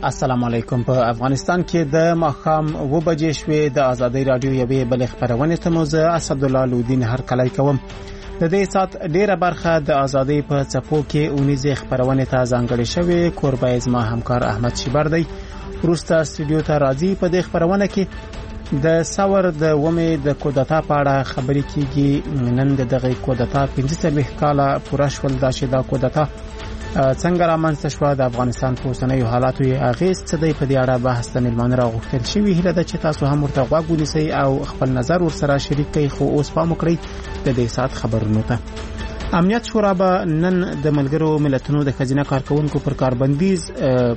السلام علیکم. په افغانستان کې د ماښام 2 بجې شوې. د ازادي رادیو یوې بل خبرونه ته موزه اسد الله لودین هر کله کوم. د دې سات ډیره برخه د ازادي په چپو کې اونیزه خبرونه ته ځانګړې شوې. کوربای زما همکار احمد شیبر دی روستا استودیو ته راځي. په دې خبرونه کې د ساور د ومه د کودتا په اړه خبرې کیږي. نن دغه کودتا 15 کاله پوره شول. دا چې دا کودتا څنګه رامنځته شو، د افغانستان په اوسنیو حالاتو یې اغیز څه دی، په دې اړه بحث ته ملمانه راغوښتل شوی. هیله ده چې تاسو هم ورته غوږ ونیسئ او خپل نظر ورسره شریک کړئ. خو اوس پام وکړئ د دې سات خبرونو ته. امنیت شورا به نن د ملګرو ملتونو د خزینه کارکونکو پر کاربندیز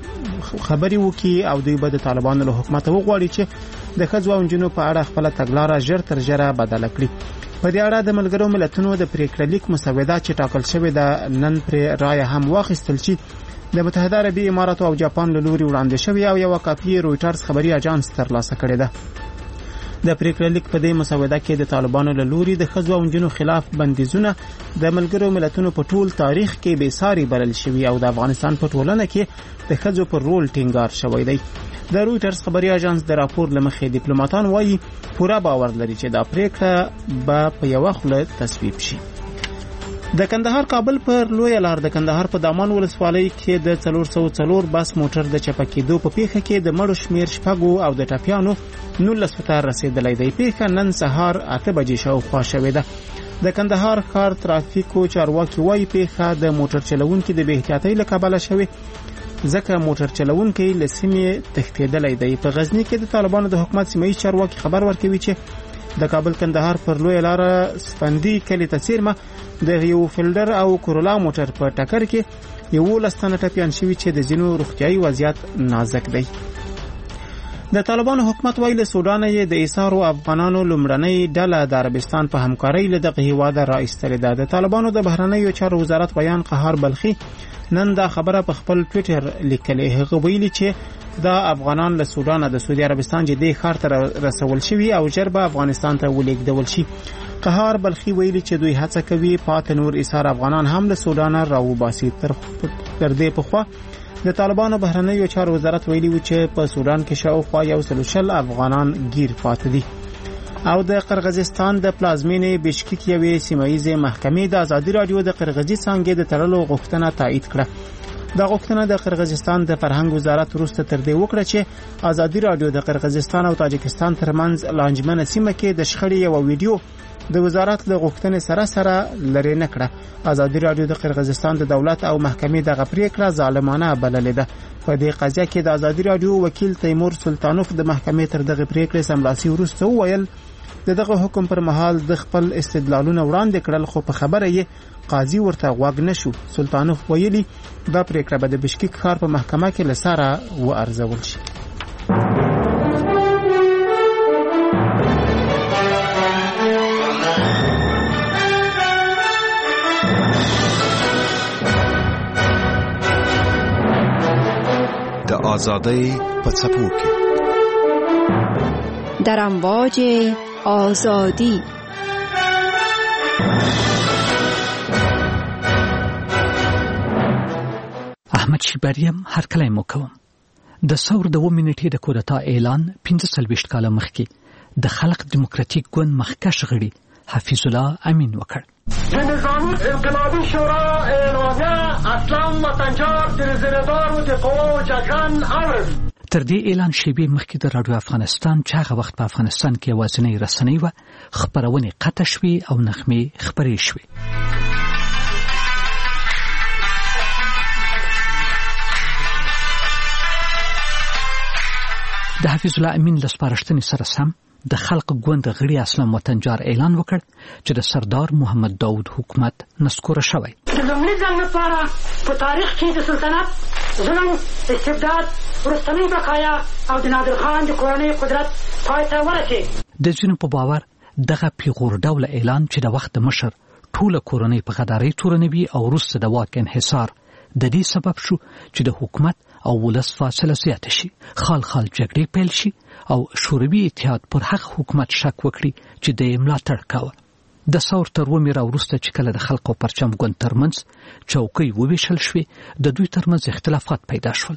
خبري وکړي او دوی به د طالبانو له حکومت وغواړي چې د ښځو او نجونو په اړه خپل تګلارې ژر تر ژره بدله کړي. په دې اړه د ملګرو ملتونو د پریکړه لیک مسوده چې ټاکل شوې ده نن پر رائے هم واخیستل شي. د متحده عربي اماراتو او جاپان له لوري وړاندې شوې او یو کاپی رويټرز خبري اژانس ترلاسه کړې ده. د پریکړه لیک په دې مسوده کې د طالبانو له لوري د ښځو او نجونو خلاف بندیزونه د ملګرو ملتونو په ټول تاریخ کې بې ساري بلل شوی او د افغانستان په ټولنه کې د ښځو پر رول ټینګار شوی دی. د رويټرز خبري اژانس د راپور لمخې ډیپلوماټان وایي پوره باور لري چې دا پریکړه به په یو خله تصویب شي. د کندهار کابل پر لوی لار د کندهار په دامان ولسوالۍ کې د 404 بس موټر د چپکېدو په پیښه کې د مړو شمیر شپږو او د ټپیانو 19 ته رسیدلې دی. پیښه نن سهار 8 بجې شاوخوا شوې ده. د کندهار ښار ترافیکو چارواکي وایي پیښه د موټر چلوونکو د بې احتیاطۍ له کبله شوې، ځکه موټر چلوونکي له سیمې تښتېدلې دی. په غزنی کې د طالبانو د حکومت سیمایي چارواکي خبر ورکوي چې د کابل کندهار پر لوی لار سپندی کلی ته څیرمه د یو فیلډر او کورولا موټر په ټکر کې 11 تنه ټپیان شوي چې د ځینو روغتیايي وضعیت نازک دی. د طالبانو حکومت ویل سودان یې د ایثارو افغانانو لومړنۍ ډله د عربستان په همکارۍ له دغه هیواد راایستلې ده. د طالبانو د بهرنیو چارو وزارت بیان قهار بلخي نن دا خبره په خپل ټوئیټر لیکلې. هغه ویلي چې دا افغانان له سودان د سعودي عربستان جدي ښار ته رسول شوي او ژر به افغانستان ته ولیږدول شي. قهار بلخي ویلي چې دوی هڅه کوي پاتې نور ایثار افغانان هم له سودان راوباسي. تر دې پخوا د طالبانو بهرنیو چارو وزارت ویلي و چې په سودان کې شاوخوا 140 افغانان گیر پاتې دي. او د قرغیزستان د پلازمینې بشکیک یوې سیمایي محکمې د ازادي رادیو د قرغیزي څنګه د تړلو غوښتنه تایید کړه. دا غوښتنه د قرغیزستان د فرهنګ وزارت وروسته تر دې وکړه چې ازادي رادیو د قرغیزستان او تاجکستان ترمنځ لانجمنه سیمه کې د شخړې یو ویډیو د وزارت له غوښتنې سره لري نه کړه. ازادي رادیو د قرغیزستان د دولت او محکمې دغه پریکړه ظالمانه بللې ده. په دې قضیه کې د ازادي رادیو وکیل تیمور سلطانوف د محکمې تر دغه پریکړې سملاسي وروسته وویل دغه حکم پر مهال د خپل استدلالونه وړاندې کړل، خو په خبره یې قاضي ورته غوږ نشو. سلطانوف ویلي دا پریکړه به د بشکیک ښار په محکمه کې لساره وارزول شي. د آزادۍ په څپو کې در امواج آزادی احمد شیبریم هر کله مو کوم. د ثور د 2 منټې د کودتا اعلان 15 کاله مخکې د خلق دیموکراتیک ګوند مخکښ غړي حفیظ الله امین وکړ. نظامی انقلابی شورا اعلامیه اصلا وطنجار در زیردار و دقوا و جگرن عرض. تر دې اعلان شیبې مخکې د رادیو افغانستان چې هغه وخت په افغانستان کې وازنۍ رسنۍ و خبرونه قطع شوې او نغمې خبرې شوې. د حفیظ الله امین له سپارښتنې سره سم د خلق ګوند غړي اسلام وطنجار اعلان وکړ چې د سردار محمد داود حکومت نسکوره شوی. د لومړي ځل لپاره په تاریخ کې د سلطنت ظلم، استبداد، وروستنۍ بقایا او د نادر خان د کورنۍ قدرت پای ته ورسېد. د ځینو په باور دغه پیغور ډوله اعلان چې د وخت مشر ټوله کورنۍ په غدارۍ تورنوي او وروسته د واک انحصار د دې سبب شو چې د حکومت او ولس فاصله زیاته شي، خال جګړې پیل شي او شوروي اتحاد پر هغه حکومت شک وکړي چې د ملاتړ کاوه. د ثور تر ومې راوروسته چې کله د خلکو پرچم ګوند ترمنځ چوکۍ وویشل شوې، د دوی ترمنځ اختلافات پیدا شول.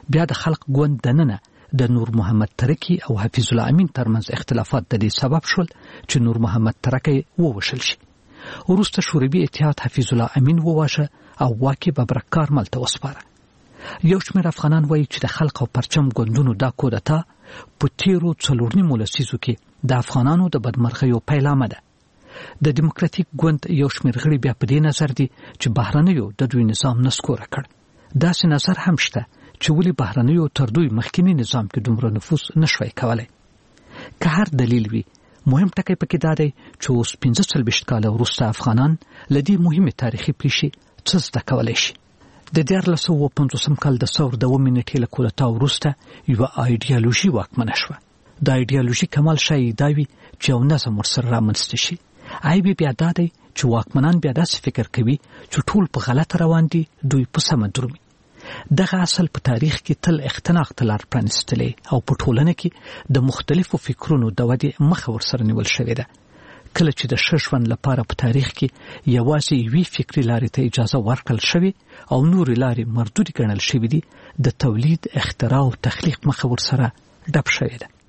بیا د خلق ګوند دننه د نور محمد ترکی او حفیظ الله امین ترمنځ اختلافات د دې سبب شول چې نور محمد ترکی ووشل شي. وروسته شوروي اتحاد حفیظ الله امین وواشه او واکې ببرک کارمل ته وسپاره. یو شمېر افغانان وایي چې د خلق او پرچم ګوندونو دا کودتا په تیرو 4.5 لسیزو کې د افغانانو د بدمرغیو پیلامه ده. د دیموکراتیک ګوند یو شمېر غړي بیا په دې نظر دي چې بهرنیو د دوی نظام نسکوره کړ. داسې نظر هم شته چې ولې بهرنیو تر دوی مخکینی نظام کې دومره نفوذ نشوي کولای. که هر دلیل وي، مهم ټکی پکې دا دی چې اوس 45 کاله وروسته افغانان له دې مهمې تاریخي پیښې څه زده کولی شي. د 1950 کال د ثور د 2 نیټې له کودتا وروسته یوه ایډیالوژي واکمنه شوه. د ایډیالوژي کمال شایي دا وي چې یو نظم ورسره رامنځته شي. عیب بیا دا دی چې واکمنان بیا داسې فکر کوي چې ټول په غلطه روان دي، دوی په سمه درومي. دغه اصل په تاریخ کې تل اختناق ته لار پرانیستلی او په ټولنه کې د مختلفو فکرونو د ودې مخه ورسره نیول شوې ده. کله چې د ښه ژوند لپاره په تاریخ کې یوازې یوې فکري لارې ته اجازه ورکړل شوې او نورې لارې مردودې ګڼل شوې دي، د تولید، اختراع او تخلیق مخه ورسره ډب شوې ده.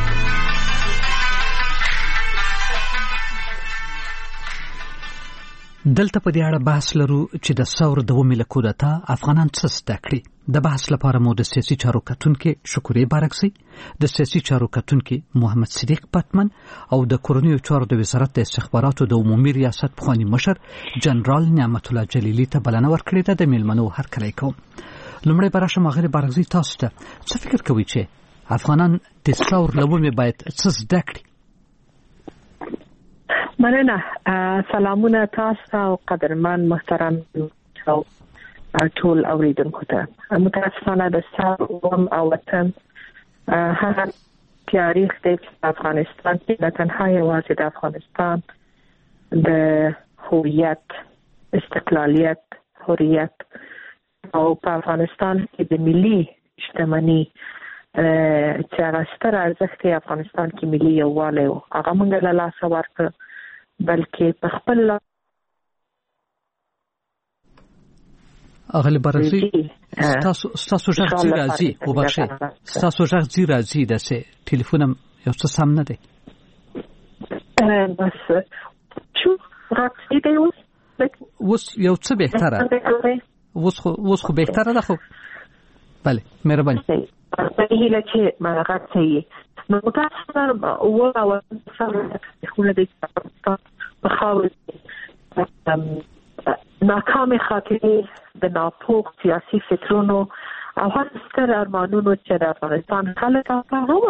دلته په دې اړه بحث لرو چې د ثور د 2 له کودتا افغانان څه زده کړي. د بحث لپاره مو د سیاسي چارو کتونکي شکوري بارکزی، د سیاسي چارو کتونکي محمد صدیق پتمن او د کورنیو چارو د وزارت د استخباراتو د عمومي ریاست پخوانی مشر جنرال نعمت الله جلیلی ته بلنه ورکړې ده. د میلمنو هرکلی کوم. لومړی براشم هغه بارکزی، تاسو ته څه فکر کوئ چې افغانان د ثور له 2 باید څه زده کړي؟ مننه. سلامونه تاسو او قدرمن محترم او ټول اوریدونکو ته. متاسفانه د ثور او وطن هغه تاریخ د افغانستان کې نه تنها یوازې د افغانستان د هویت، استقلالیت، حریت او په افغانستان کې د ملي شتمنۍ چې هغه ستر ارزښت افغانستان کې ملي یووالی و، هغه موږ له لاسه ورکړ، بلکې په خپل اغلی برزی ستاسو ژغ ځي راځي وبخښئ، ستاسو ژغ ځي راځي، داسې ټلیفونم یو څه سم نه دی. بس شو راځي دی اوس یو څه بهتره، اوس خو بهتره ده. خو بله، مهرباني. هیله چې ملغت صحیح نو متاسفانه او خونه د بخاور ناکام خاطرې د ناپوه سیاسي فکرونو او هر ستر ارمانونو چې د افغانستان خلک هغه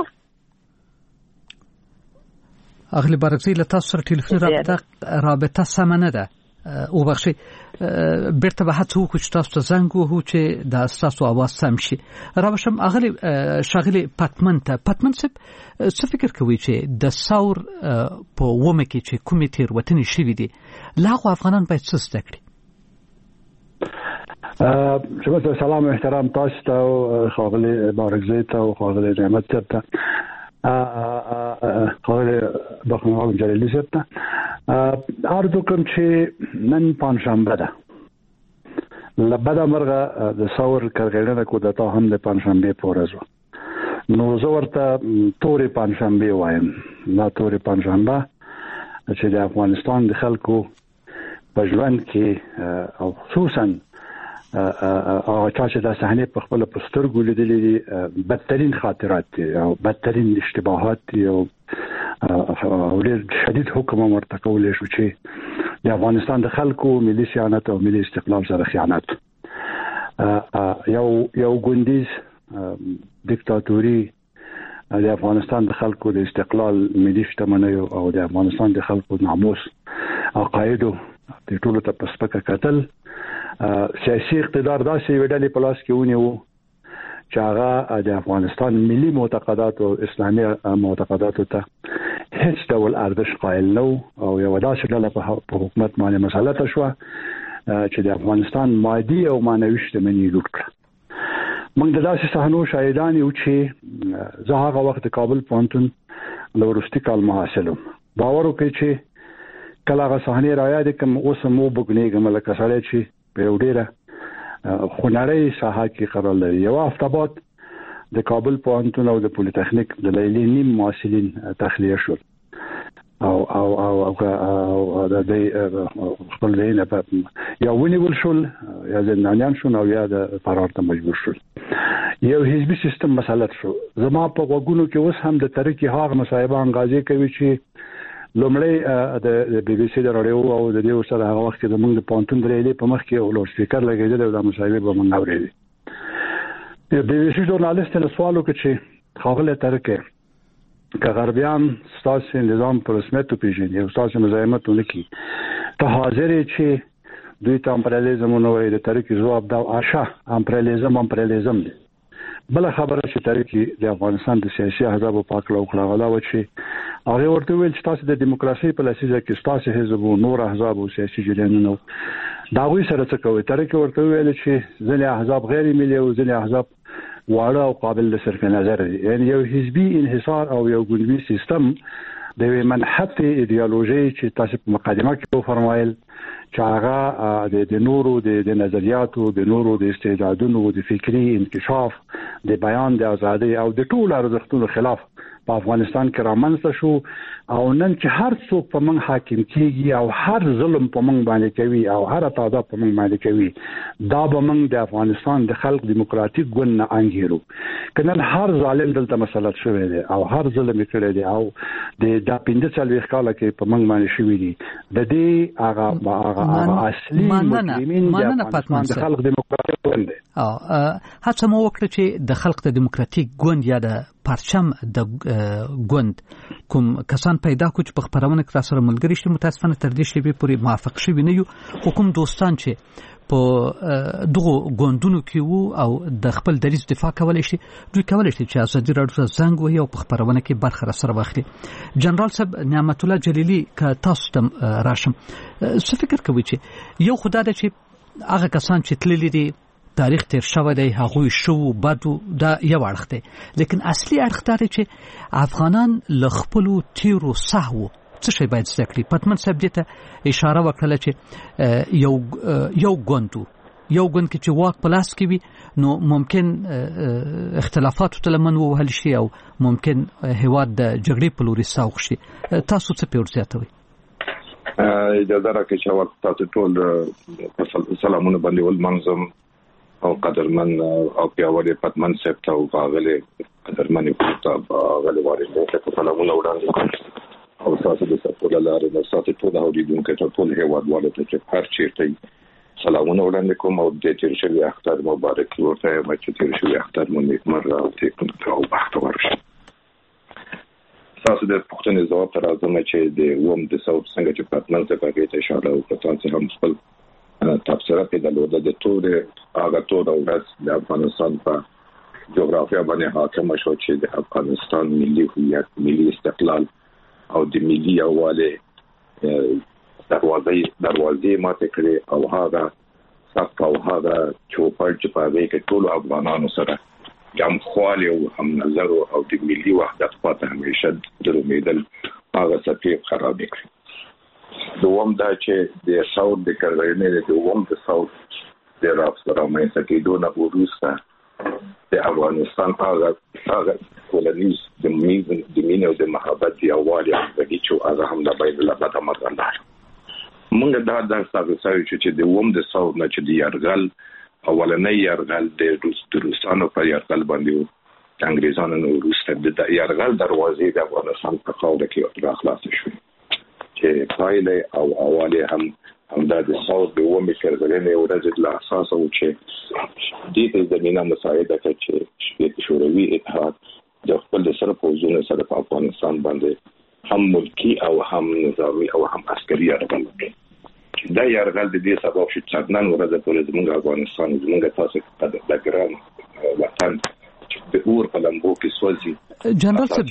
اغلی بارکزی له تاسو سره ټلیفوني رابطه سمه نه ده. وبخښئ، بیرته به هڅه وکړو چې تاسو ته زنګ ووهو چې د ستاسو اواز سم شي. رابشم اغلی ښاغلي پتمن ته. پتمن صاحب، څه فکر کوئ چې د ثور په 2 کې چې کومې تېروتنې شوي دي له هغو افغانان باید څه زده کړي؟ شما ته سلام و احترام تاسو ته او ښاغلي بارکزی ته او ښاغلي نعمت صاحب ته، ښاغلي بخنوال جلیلي صاحب ته. عرض وکړم چې نن پنجشنبه ده، له بده مرغه د ثور کارګرانو کودتا هم د پنجشنبې په ورځ وه. نو زه ورته تورې پنجشنبې وایم. دا تورې پنجشنبه چې د افغانستان د خلکو په ژوند کې او خصوصا او چې دا صحنه په خپل پسترګو لیدلې دي، بدترین خاطرات دي او بدترین اشتباهات دي او ډېر شدید حکم ورته کولای شو چې د افغانستان د خلکو ملي صیانت او ملي استقلال سره خیانت. یو ګوندیز دیکتاتوري د افغانستان د خلکو د استقلال، ملي شتمنۍ او د افغانستان د خلکو ناموس عقایدو د ټولو ته په سپکه کتل. سیاسي اقتدار داسې ویډلې په لاس کې ونیو چې هغه د افغانستان ملي معتقدات او اسلامي معتقداتو ته هیڅ ډول ارزښت قائل نه او یو داسې ډله په حکومت باندې مسلط شوه چې د افغانستان مادي او معنوي شتمنۍ لوټ کړه. موږ د داسې صحنو شاهدان یو چې زه هغه وخت د کابل پوهنتون له وروستي کال محصل وم. باور وکړئ چې کله هغه صحنې را یاد کړم اوس مو بګنېږم لکه سړی چې په یو ډېره خونړی ساحه کې قرار لري. یو افتاباد د کابل پوهنتون او د پولیټیکنیک د لیلې نیم محصلین تخلیه شول او د خپل نه یا ونیول شول یا زندانیان شول او یا د فرار ته مجبور شول. یو حزبي سیستم مسلط شو. زما په وګونو کې اوس هم د تاریخي هغه مصاحبه انګازې کوي چې لومړی د بي بي سي د رادیو او د دې سره هغه وخت کې د موږ د پونتون درېلې په مخ کې لوډ سپیکر لګیدل او د مصاحبه به موږ اورېدل. د بي بي سي ژورنالیست له سوالو کې چې خاغله ترکه که غربیان ستاسو نظام پر رسمیت پیژني او ستاسو مزاحمت ونکړي ته حاضر چې دوی ته امپریالیزم نو د تاریخي جواب دا آشا امپریالیزم دی. بل خبره چې تاریخي د افغانستان د سیاسي احزاب په پاک لو کړه غلا و چې هغه ورته ویل چې تاسو د دیموکراسي په لسیزه کې تاسو حزب او نور احزاب او سیاسي جریانونه دا وی سره څه کوي. تاریخي ورته ویل چې ځینې احزاب غیر ملي او ځینې احزاب واړه او قابل لصرف نظر دي. یعنی یو حزبي انحصار او یو ګوندي سیستم د منحت ایدئولوژي چې تاسو په مقدمه کې فرمایل چې هغه د نورو د نظریاتو د نورو د استعدادونو د فکری انکشاف د بیان د ازادي او د ټولو ارزښتونو خلاف په افغانستان کې رامنځته شو او نن چې هر څوک په من حاکم کیږي او هر ظلم په من باندې کوي او هر تعداد په من باندې کوي دا به من د افغانستان د خلق دیموکراتیک ګوند نه انګیرو. کنه هر ظالم دلته مسلط شوی دی او هر ظلم کړی دی او د 15 کال کې په من باندې شوی دی. د دې هغه اصلي مجرمین د خلق دیموکراتیک ګوند دی. هڅه مو وکړه چې د خلق د دیموکراتیک ګوند یا د پرچم د ګوند کوم کسان پیدا کو چې په خبرونه کې سره ملګری شي. متاسفانه تر دې شی به پوری موافق شي نه یو. حکومت دوستان چې په دغه ګوندونو کې وو او د خپل دریځ دفاع کولای شي دوی کولای شي چې ازادي راډیو ته زنګ وهي او په خبرونه کې برخه سره واخلي. جنرال صاحب نعمت الله جلیلی که تاسو ته راشم څه فکر کوي چې یو خدای چې هغه کسان چې تللی دي تاریخ تیر شوی دی هغه شو بدو دا یو اړخ دی لیکن اصلي اړخ دا چې افغانان ل خپل تیرو سهو څه شي باید زده کړي. پتمن صاحب دې ته اشاره وکړه چې یو ګوند کې چې واک په لاس کې وي نو ممکن اختلافات تلمن وهل شي او ممکن هواد د جګړې په لوري ساوخ شي. تاسو څه پیور زیاتوي؟ اجازه راکړئ چې تاسو ټول سلامونه باندې ول منظم او قدرمن او پیاوړي پتمن صاحب ته او غاغله قدرمن پورته غاغله واري ته سلامونه وړاندې او تاسو د سپورټ لاره د تاسو ټول اوریدونکو ته ټول هیواد والو ته هر چیرته سلامونه وړاندې کوم او د تیر شوی اختر مبارک ورته چې تیر شوی اختر مونږ مرزه او بختور شي. تاسو د پښتنې ځواب تر راځم چې د ووم د صوت څنګه چې پتمن ته پکې ته اشاره وکړه تاسو هم خپل تفسیر په دلوده د ټول هغه ټول ورځ د افغانستان په جغرافیا باندې حاکم شو چې د افغانستان ملي هویت ملي استقلال او د ملي یووالي دروازې ماته کړې او هغه صف او هغه چوپړ چې په دې کې ټول افغانانو سره جام خواله او هم نظر او د ملي وحدت په همیشه درومیدل هغه سفیر خراب کړ. دوم دا چې د ساوث د کارونه د دوم د ساوث د راپورمه سکه دونه وروسته د افغانستان هغه کولونیز د مینه او د محبت دی اوالی د چې هغه هم د بین الله مدرنده موږ دا تاسو چې د ووم د ساوث نه چې د یارغل اولنې یارغل د روسانو په یارغل باندې انګریزانو نو وروسته د یارغل دروازې د افغانستان په خاوره کې راخلاص شو چې پایله او اواله هم دا د ساوث د وومې کړنې ورځ د اساس او چې د دې زمينه مساعده کوي چې شوروي اتحاد د خپل سره پوزونه سره په افغانستان باندې هم ملکی او هم نظامی او هم عسکري یرغل وکړي. دا یرغل د دې سبب شو چې نن ورځ پورې زموږ افغانستان زموږ تاسو د ګران وطن د اور په لمبو کې سوځي. جنرال صاحب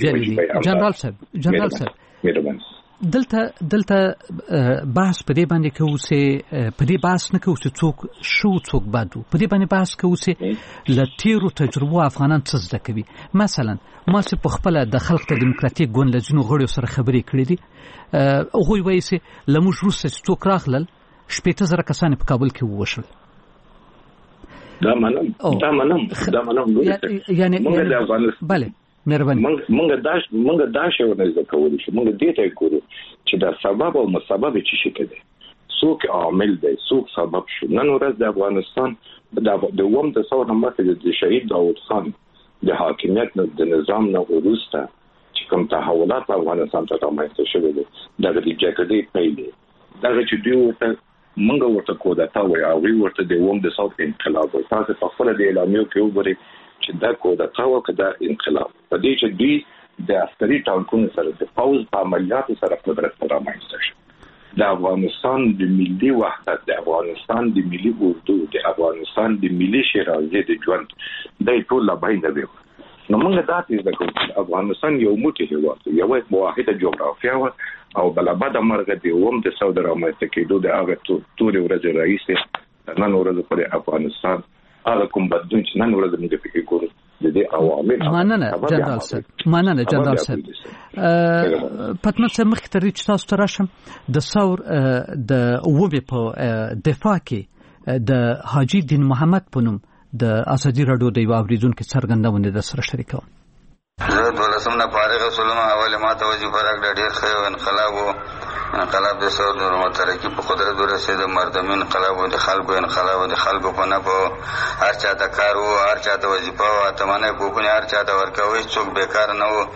دلته بحث په دې باندې کوو چې په دې بحث نه کوو چې څوک بادو په دې باندې بحث کوو چې لتیرو تجربه افغانان څه زده کوي. مثلا ما چې په خپل د خلق ته دیموکراتیک ګوند لجنو غړو سره خبرې کړې دي هغه وایي چې لموږ روسه څوک راغلل 18000 کسان په کابل کې ووشل دا منم یعنی موږ د افغانستان بله مهرباني موږ دا شی ونه ذکرول شو موږ دې ته کوو چې دا سبب او مسبب چې شي کده څوک عامل دی څوک سبب شو نن ورځ د افغانستان د ووم د څور نمبر د شهید داوود خان د حاکمیت د نظام نه وروسته چې کوم تحولات افغانستان ته رامنځته شوي دي دا د جګړې پیل دی دا چې دوی موږ ورته کودتا وایي او ورته د ووم د څور انقلاب وایي تاسو په خپل د اعلامیو کې وګورئ چې دا کودتا او کدا انقلاب په دې چې دوی د عسکري ټانکونو سره د پوز په عملیاتو سره قدرت رامنځته شو د افغانستان د ملي وحدت د افغانستان د ملي اردو د افغانستان د ملي شرازه د ژوند د ټول لبای نه وي نو موږ دا چې افغانستان یو موټی هیواد یو واحده جغرافیه او بلابد مرګ دی ووم د سعودي رامنځته کېدو د هغه ټول ورځ رئیس نن ورځ پر افغانستان هغه کوم بدلون چې نن ورځ موږ فکر کوو د دې عوامل مننه جنرال صاحب پتمن صاحب مخکې تر دې چې تاسو ته راشم د ثور د وومې په دفاع کې د حاجی دین محمد په نوم د ازادي راډیو د یو اوریدونکو څرګندونه د سره شریکوم زه دولسم نه فارغ شولم اول ما ته وظیفه راکړه ډېر ښه انقلاب د سعودي متحده په قدرت ورسېد مردمي انقلاب د خلکو په نه په هر چا ته کار وو هر چا ته وظیفه وو اتمانه کوونه هر چا ته ورکوي څوک بیکار نه وو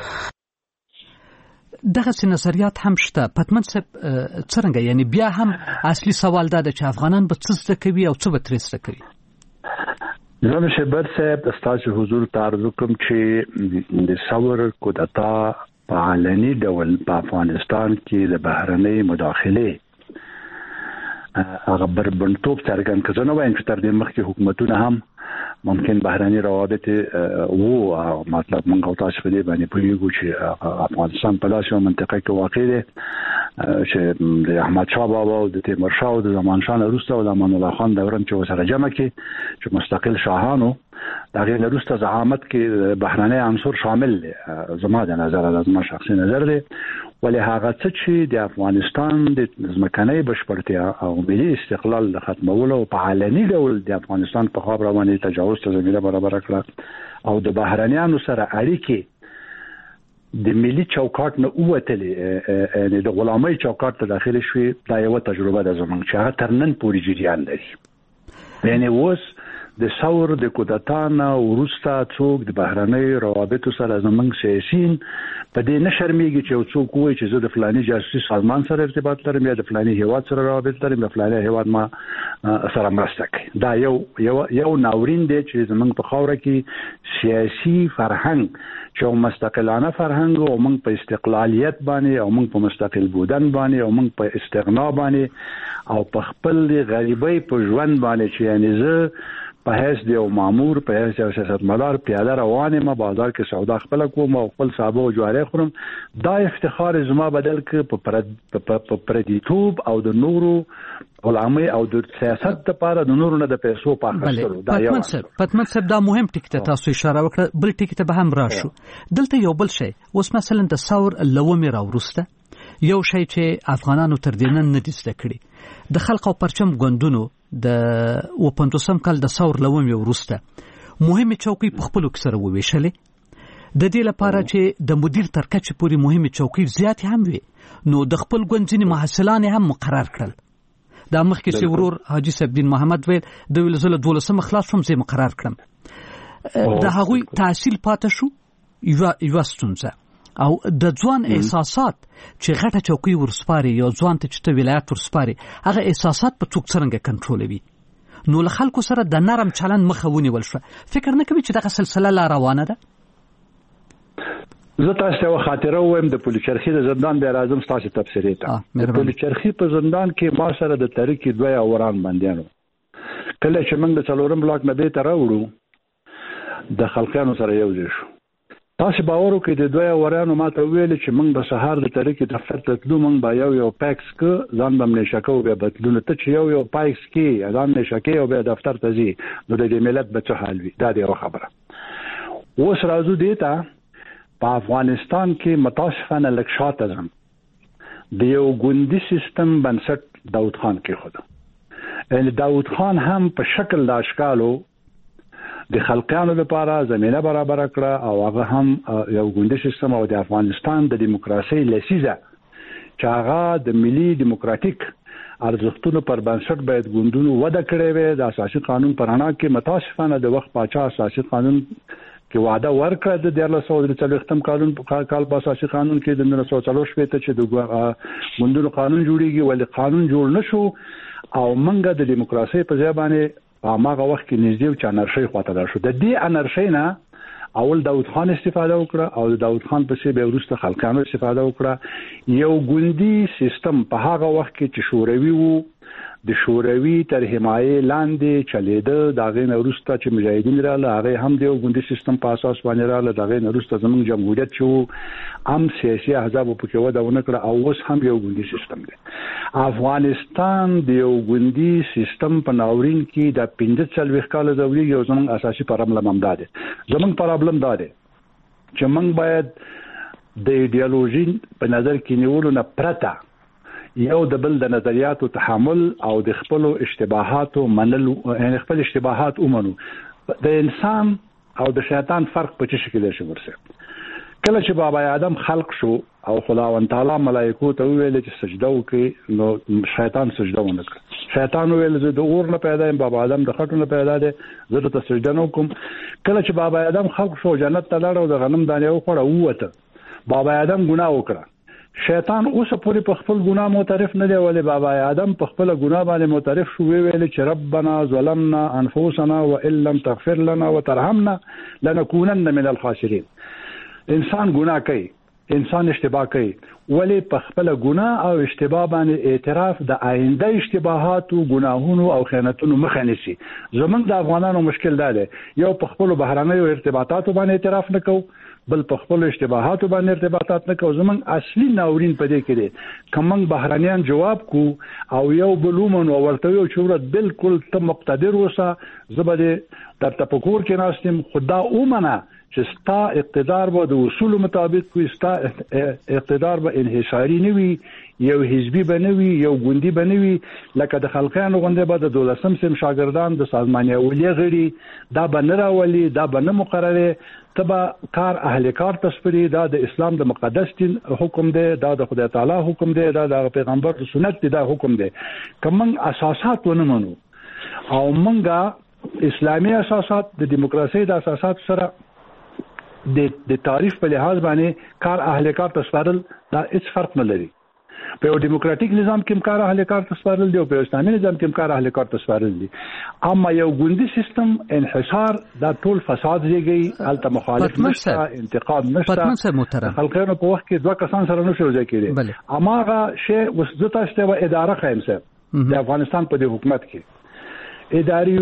دغه نظریات هم شته پتمن صاحب څنګه یعنی بیا هم اصلي سوال دا چې افغانان به څه زده کوي او څه به ترې زده کوي جناب شهبر صاحب ستاسو حضور ته عرض کوم چې د ثور کودتا په علني ډول په افغانستان کې د بهرنۍ مداخله هغه بربنټوب څرګند کړه نو وایم چې تر دې مخکې حکومتونه هم ممکن بهرني روابط وو مطلب موږ تاسو په دې باندې پوهیږو چې افغانستان په داسې منطقه کې واقع دی چې د احمد شاه بابا او د تیمور شاه او د زمان شاه وروسته او د امان الله خان دوران چې سره جمع کې چې مستقل شاهانو دا غیر وروسته زعامت کې بهرني عنصر شامل دي زما د نظر لازم شخصي نظر دی ولې هغه څه چې د افغانستان د ځمکنۍ بشپړتیا او ملي استقلال د ختمولو په علني ډول د افغانستان په خوا رواني تجاوز ته زمينه برابر کړه او د بهرنیانو سره اړیکې د ملي چوکاټ نه اوتلې یعنی د غلامۍ چوکاټ ته داخل شوي دا یو تجربه ده زمونږ چې هغه تر نن پورې جریان لري یعنی اوس د ثور د کودتا نه وروسته څوک د بهرنۍ روابطو سره زمونږ سیاسيین په دې نه شرمېږي چې څوک وایي چې زه د فلاني جاسوسي سازمان سره ارتباط لرم یا د فلاني هیواد سره روابط لرم د فلاني هیواد ما سره مرسته کوي دا یو ناورین دی چې زمونږ په خاوره کې سیاسي فرهنګ چې مستقلانه فرهنګ او موږ په استقلالیت باندې او موږ په مستقل بودن باندې او موږ په استغنا باندې او په خپل غریبۍ په ژوند باندې چې یعنی زه په هیڅ دی او مامور په هیڅ یو سیاستمدار پیاده روانه ما بازار کې سودا خپل کوم او خپل صابو او جواره خورم دا افتخار زما بدل ک په پردیتوب او د نورو علماء او د سیاست لپاره د نورو نه د پیسو په اخیستلو دا یو پتمن صاحب دا مهم ټکی ته تاسو اشاره وکړه بل ټکی ته به هم راشو دلته یو بل شی اوس مثلا د ثور لومې راورسته یو شی چې افغانانو تر دې نن نه دي زده کړي د خلق او پرچم ګوندونو د 15 کال د ثور لومې ورسته مهمه چوکۍ په خپل کې سره وویشلې د دې لپاره چې د مدیر تر کچې پورې مهمه چوکۍ زیات هم وي نو د خپل ګوند ځینې محصلان هم مقرر کړل دا مخکې چې ورور حاجی سبدین محمد ویل د ویل زله 12 خلاص شوم زه مقرر کړم د هغوی تحصیل پاتې شو یو ستونزه او د ځوان احساسات چې غټه چوکۍ ورسپاري یو ځوان ته چې ولایت ورسپاري هغه احساسات په څوک څنګه کنټرولوي نو له خلکو سره د نرم چلند مخه ونیول شو فکر نه کوي چې دغه سلسله لا روانه ده زه تاسو ته خاطره وایم د پولیچرخي د زندان بیا راځم تاسو تفسیر ته د پولیچرخي په زندان کې ما سره د تاریخي دوه اوران باندېانو کله چې موږ د څلورم بلاک نه به تر وړو د خلکانو سره یو ځای شو تاسو باور وکړئ د دوه اورانو ما ته ویل چې موږ به سهار د تاریخي دفتر ته تلو موږ به یو پاکس کې ځان به نشکو به بدلونه ته چې یو پاکس کې ځان نشکې او به دفتر ته ځي نو د ملت به څه حال وي دا دی خبره اوس راځو دیتا په افغانستان کې متاسفانه لکشات ازم د یو ګوندي سیستم بنسټ داود خان کې خود داود خان هم په شکل د اشکالو د خلقانو لپاره زمينه برابر کړه او هغه هم یو ګوندي سیستم او د افغانستان د دیموکراسي لسیزه چې هغه د ملي دیموکراتیک ارزښتونو پر بنسټ باید ګوندونو وده کړې وي. د اساسي قانون پر اړه کې متاسفانه د وخت پاچا اساسي قانون کې وعده ورکړه د 1940م کال په اساسي قانون کې د 1940 ته چې د ګوندونو قانون جوړیږي ولې قانون جوړ نشو او منګه د دیموکراسي په ځای باندې هغه وخت کې نږدې چې انارشي خواته راشو. د دې انارشي نه اول داود خان استفاده وکړه او داود خان پسې به وروسته خلکانو استفاده وکړه. یو ګوندي سیستم په هغه وخت کې چې شوروي وو د شوروي تر حمایې لاندې چلیده. دا غي وروسته چې مجاهدین رااله هغه هم د ګوندي سیستم په اساس باندې رااله. دا غي وروسته زموږ جمهوریت چې هم سیاسي احزاب په کې وده ونکړه او اوس هم یو ګوندي سیستم دی. افغانستان د یو ګوندي سیستم په ناورین کې د 15 کال دورې یو زموږ اساسي پرابلم هم ده. زموږ پرابلم ده چې موږ باید د ایدئولوژي په نظر کې نیولو نه پرته یو د بل د نظریاتو تحمل او د خپل اشتباهاتو منلو یعنی خپل اشتباهات ومنو. د انسان او د شیطان فرق په څه شکل شي ورسه. کله چې بابا آدم خلق شو او خداوند تعالی ملائکو ته ویل چې سجده وکړي نو شیطان سجده ونه کړ. شیطان ویل زه د اور نه پیدا یم بابا آدم د خټو نه پیدا دی زه ته سجده نه کوم. کله چې بابا آدم خلق شو جنت ته لاړ او د غنم دانه وخوړه ووته. بابا آدم ګناه وکړه. شیطان اوس پوری په خپل ګناه معترف نه دی ولې بابا آدم په خپل ګناه باندې معترف شو ویل چې ربنا ظلمنا انفسنا وان لم تغفر لنا وترحمنا لنكونن من الخاسرين. انسان ګناه کوي انسان اشتباه کوي ولې په خپل ګناه او اشتباه باندې اعتراف د آینده اشتباهاتو ګناهونو او خیانتونو مخه نیسي. زمونږ د افغانانو مشکل دا دی یو په خپل بهرانه ارتباطاتو باندې اعتراف نه کوي بل په خپل اشتباهاتو باندې ارتباطات نه کوي. زمونږ اصلي ناورین پدې کې دی کوم بهرانيان جواب کو او یو بلومن او ورته یو چورت بالکل ته مقتدر وسه زبده در تفکر کې ناستم خدا اومنه چې ستا اقتدار به د اصول مطابق کوي ستا اقتدار به انحصاري نه وي یو حزبي بنوي یو ګوندي بنوي لکه د خلقانو غونډه به د 12 سم شاګردان د سازماني اولیاء غړي دا بنراولي دا بنه مقرره تبا کار اهل کار تصویري دا د اسلام د مقدس دین حکم دی دا د خدای تعالی حکم دی دا د پیغمبر سنت دی دا حکم دی. کوم اساسات ونه منو او منګه اسلامي اساسات د دیموکراسي د اساسات سره د تعریف په لحاظ باندې کار اهل کار تصویرل دا هیڅ فرق نه لري. په یو دیموکراتیک نظام کې کار اهل کار تصویرل دی او په اسلامي نظام کې کار اهل کار تصویرل دی. اما یو ګوندي سیستم انحصار دا ټول فساد دیږي الته مخالف نشته انتقاد نشته خلکانو په وخت کې دوه کسان سره نشو ځای کېږي. اماغه شی وسدته شته و اداره خیمسه د افغانستان په حکومت کې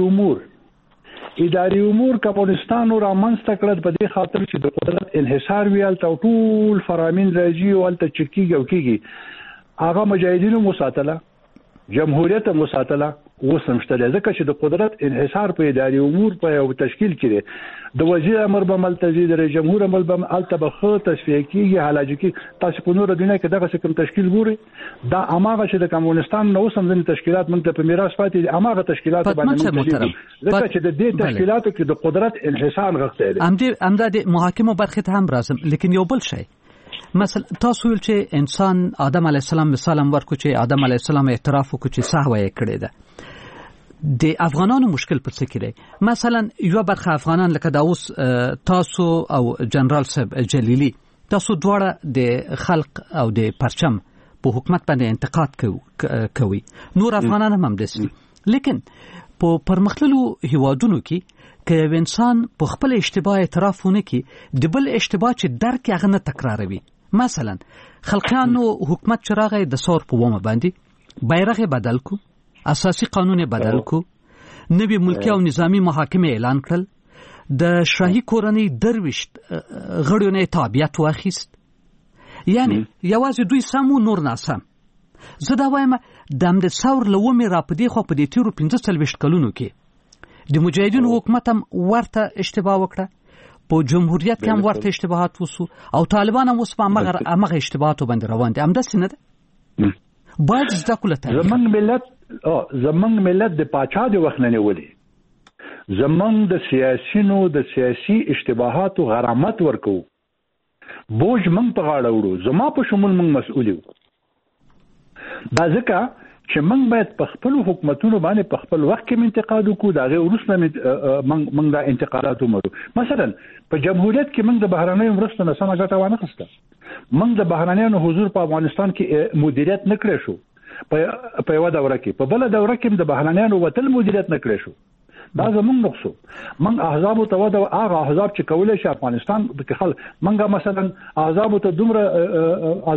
اداري امور کمونستان را منځته کړل په دې خاطر چې د قدرت انحصار ویل ټول فرامین راځي او الته چکیږي او کیږي هغه مجاهدینو مساتله جمهوریت مساتله وسمشتله ځکه چې د قدرت انحصار په اداري امور په یو تشکیل کې د وزیر امر به ملتزی د جمهور امر به الته به خو تصفیه کیږي حالاجی کې تاسو په نور دنیا کې دغه کوم تشکیل ګوري دا اماغه چې د کمونستان نو سم د تشکیلات منته په میراث پاتې اماغه تشکیلات باندې ځکه چې د دې تشکیلاتو کې د قدرت انحصار غوښته دي امداد محاکمه برخه ته هم راځم لیکن یو بل شی مثلا تاسو ول چې انسان آدم علی السلام مثال ورکو چې آدم علی السلام اعتراف وکړي چې سهو یې کړی ده د افغانانو مشکل په څه کې دی مثلا یو برخه افغانان لکه دا اوس تاسو او جنرال صاحب جلیلی تاسو دواړه د خلق او د پرچم په حکومت باندې انتقاد کوي نور افغانان هم دسي لیکن په پرمختللو هیوادونو کې که انسان په خپل اشتباه اعتراف ونه کړي د بل اشتباه چې درک هغه نه تکراروي مثلا خلقانو حکومت چراغ د ثور په ومه باندې بیرغ بدل کو اساسي قانون بدل کو نوی ملکی او نظامی محاکمه اعلان کړل د شاهي کورنۍ درويشت غړو نه تابعیت واخیست یعنی یوازې دوی سمو نور ناسم زه دا وایم د ثور لومې را پدې خو په دې تیرو 15 کلونو کې د مجاهدینو حکومت هم ورته اشتباه وکړه په جمهوریت کې هم ورته اشتباهات وسو او طالبان هم اوس په هغه اشتباهاتو باندې روان دي همداسې نه ده باید زده کړو ته زمونږ ملت د پاچا د وخت نه نیولې زمونږ د سیاسيونو د سیاسي اشتباهاتو غرامت ورکو بوج موږ په غاړه وړو زما په شمول موږ مسؤل یو دا ځکه چې موږ باید په خپل حکومتونو باندې په خپل وخت کې انتقاد وکړو دا غي ورسره موږ دا انتقادات ومرو مثلا په جمهوریت کې موږ د بهراني مرستو نه سمه ګټه وانه خسته موږ د بهرانيانو حضور په افغانستان کې مدیریت نکړې شو په یو دوره کې په بل دوره کې د بهرانيانو وتل مدیریت نکړې شو دا زمونږ نقصو من احزاب ته ودا هغه احزاب چې کولای شي افغانستان د خل منګه مثلا احزاب ته دومره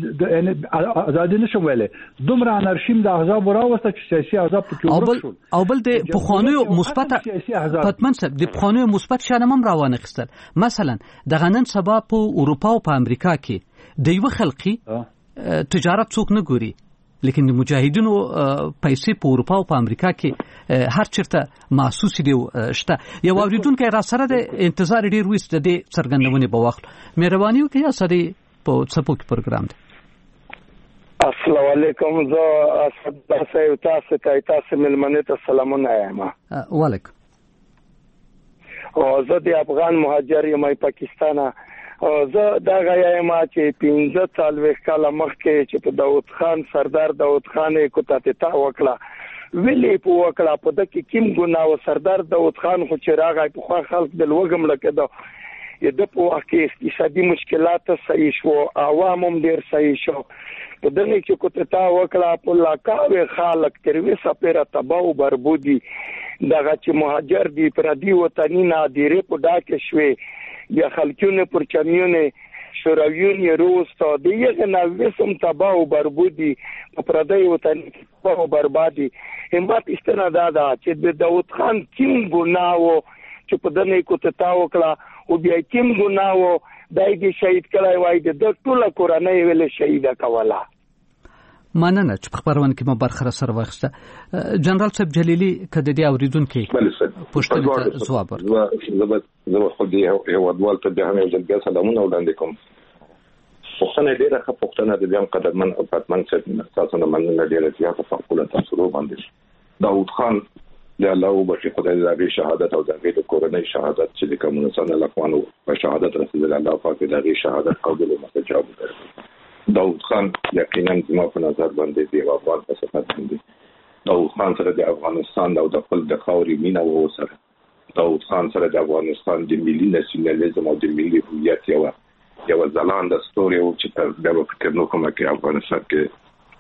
ازادي نشو ویلې دومره انرشیم د احزاب راوسته چې سیاسي احزاب په کې ورشول او بل د پخوانیو مثبت پټمن صاحب د پخوانیو مثبت شانه هم روانه خستل مثلا د غنن سبا په اروپا او په امریکا کې د یو خلقي تجارت څوک نه ګوري لیکن د مجاهدینو پیسې په اروپا او په امریکا کې هر چیرته محسوس دي شته یو اوریدونکو را سره د انتظار ډیر وست د څرګندونې په وخت مهرباني وکړئ یا سړي په څپو کې پروګرام دی السلام علیکم زه اسد صاحب تاسو ملمنه ته سلامونه یم وعلیکم او زه د افغان مهاجر یم پاکستان زه دا غوایم چې 15 کاله مخکې چې په داوود خان سردار داوود خان کوتاته وکړه ویلې په وکړه په دغه کې کوم ګناه سردار داوود خان خو چې راغی په خوا خلک د لوګم لکه د په وخت کې اقتصادي مشکلات صحیح شو عوام هم ډیر صحیح شو په دغه کې کوتاته وکړه په لاکاوي خلک تر وسه پر تباہ او بربودي دغه چې مهاجر دي پردي وطني نادره په ډاکه شوي بیا خلکونه پر چمیونه شورویون روس ته دیغه نوسم تباہ او بربودي په پردی وطن تباہ او بربادي همت استناده ده چې د داوود خان کیم ګناو چې په دنه کوتتا وکړه او بیا کیم ګناو دای دې شهید کړای وای د ټوله کورنۍ ویل شهید کوله مننه چې په خبرونه کې مو برخه سره واخسته جنرال صاحب جلیلی کده دی اوریدونکو پوښتنه ته ځواب ورکړه زه خو دې یو ډول ته د همې جلګه سلامونه وړاندې کوم پښتنه ډیره ښه پښتنه د بیا قدرمن او پاتمن څخه تاسو نه مننه ډیره زیاته فقوله تاسو باندې داوود خان د الله وبخښي خدای دې شهادت او د کورنۍ شهادت چې د کومونستان لخوانو په شهادت رسیدل الله پاک دې شهادت قبول او مستجاب کړي داوود خان یقینا زما په نظر باندې دی افغان په صفت باندې داوود خان سره د افغانستان او د خپل د خاوري مینا و سره داوود خان سره د افغانستان د ملي ناسیونالیزم او د ملي هویت یو ځلانده ستوري او چې د فکر نو کوم کې افغانستان کې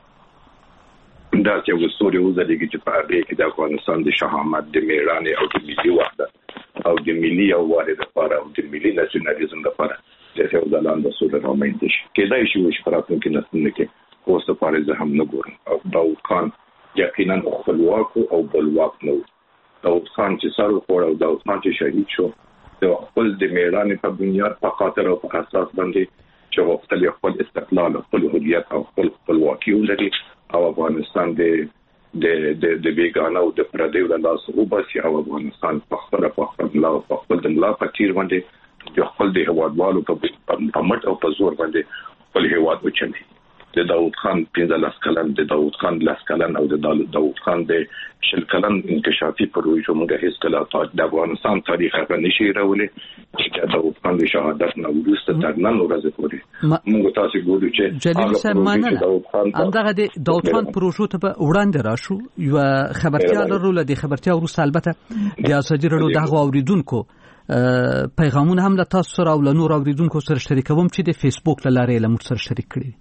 دا چې یو ستوري وزلیږي چې په هغه کې د افغانستان د شهامت د میړانې او د ملي وحدت او د ملي یووالي لپاره او د ملي ناسیونالیزم لپاره چې یو ځلانده ستوري راومنځي کېدای شي چې فراتون کې نسل کې اوس لپاره زه هم نه ګورم او داوود خان یقینا خپلواک او بلواک نو داوود خان چې سر وخوړ او داوود خان چې شهید شو د خپل د میړانې په بنیاد په خاطر او په اساس باندې چې خپل استقلال او خپل هویت او خپل خپلواکي ولري او افغانستان د بیگانه او د پردیو د لاس وباسي او افغانستان په خپل د ملا فقیر باندې د خپل د هوادوالو په مټ او په زور باندې خپل هواد وچلي د داوود خان 15 کلن د داوود خان 10 کلن او د داوود خان د 10 کلن انکشافي پروژه موږ هیڅ کله د افغانستان تاریخ هغه نشي راولې چې داوود خان د شهادت نو وروسته تر نن ورځې پورې موږ تاسو ګورو چې جلیل صاحب مننه همدغه د داوود خان پروژه ته وړاندې راشو یو خبرتیا لرو د خبرتیا وروسته البته د ازادي رادیو دغه اوریدونکو پیغامونه هم له تاسو سره او له نور اوریدونکو سره شریکوم چې د فیسبوک لاره له موږ سره شریک کړي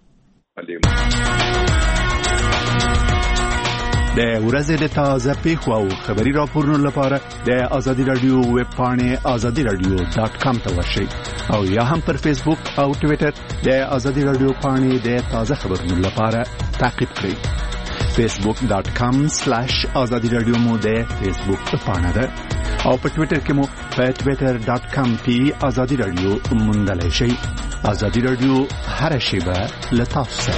د ورځې د تازه پیښو او خبري راپورونو لپاره د ازادي رادیو ویب پاڼې azadiradio.com ته ورشئ او یا هم پر فیسبوک او ټوئیټر د ازادي رادیو پاڼې د تازه خبرونو لپاره تعقیب کړئ facebook.com/azadiradio مو د فیسبوک پاڼه ده او په ټوئیټر کې مو په twitter.com ازادي رادیو موندلای شئ ازادي رادیو هر شیبه لتاسو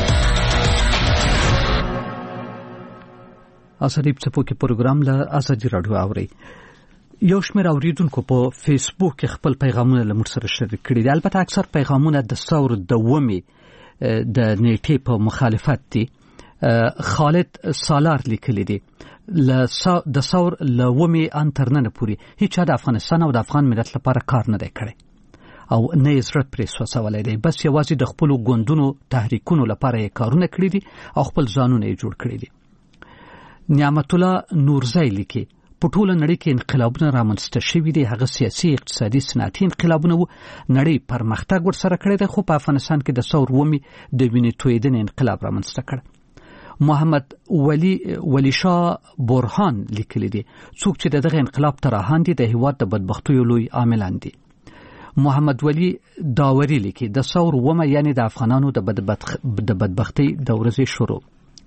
اسدیب څپو کې پروګرام له ازادي رادیو اوري یو شمېر اوریدونکو په فیسبوک کې خپل پیغامونه له موږ سره شریک کړي دي البته اکثر پیغامونه د ثور دومي د نیټې په مخالفت دي خالد سالار لیکلی دی د ثور لومي ان ترننه پوری هیڅ د افغانستان او د افغان ملت لپاره کار نه دی کړی او نه یې زړه پرې سوځولی دی، بس یوازې د خپلو ګوندونو تحریکونو لپاره یې کارونه کړي دي او خپل ځانونه یې جوړ کړي دي. نعمت الله نورزی لیکي په ټوله نړۍ کې انقلابونه رامنځته شوي دي، هغه سیاسي، اقتصادي، صنعتي انقلابونه وو. نړۍ پرمختګ ورسره کړی دی، خو په افغانستان کې د ثور ومي د وینې تویېدنې انقلاب رامنځته کړ. محمد ولی شاه برهان لیکلی دي څوک چې دغه انقلاب ته راهان دي د هیواد د بدبختیو لوی عاملان دي. محمد ولی داوری لیکي د ثور ومه یعنی د افغانانو د بدبختی د ورځې شروع.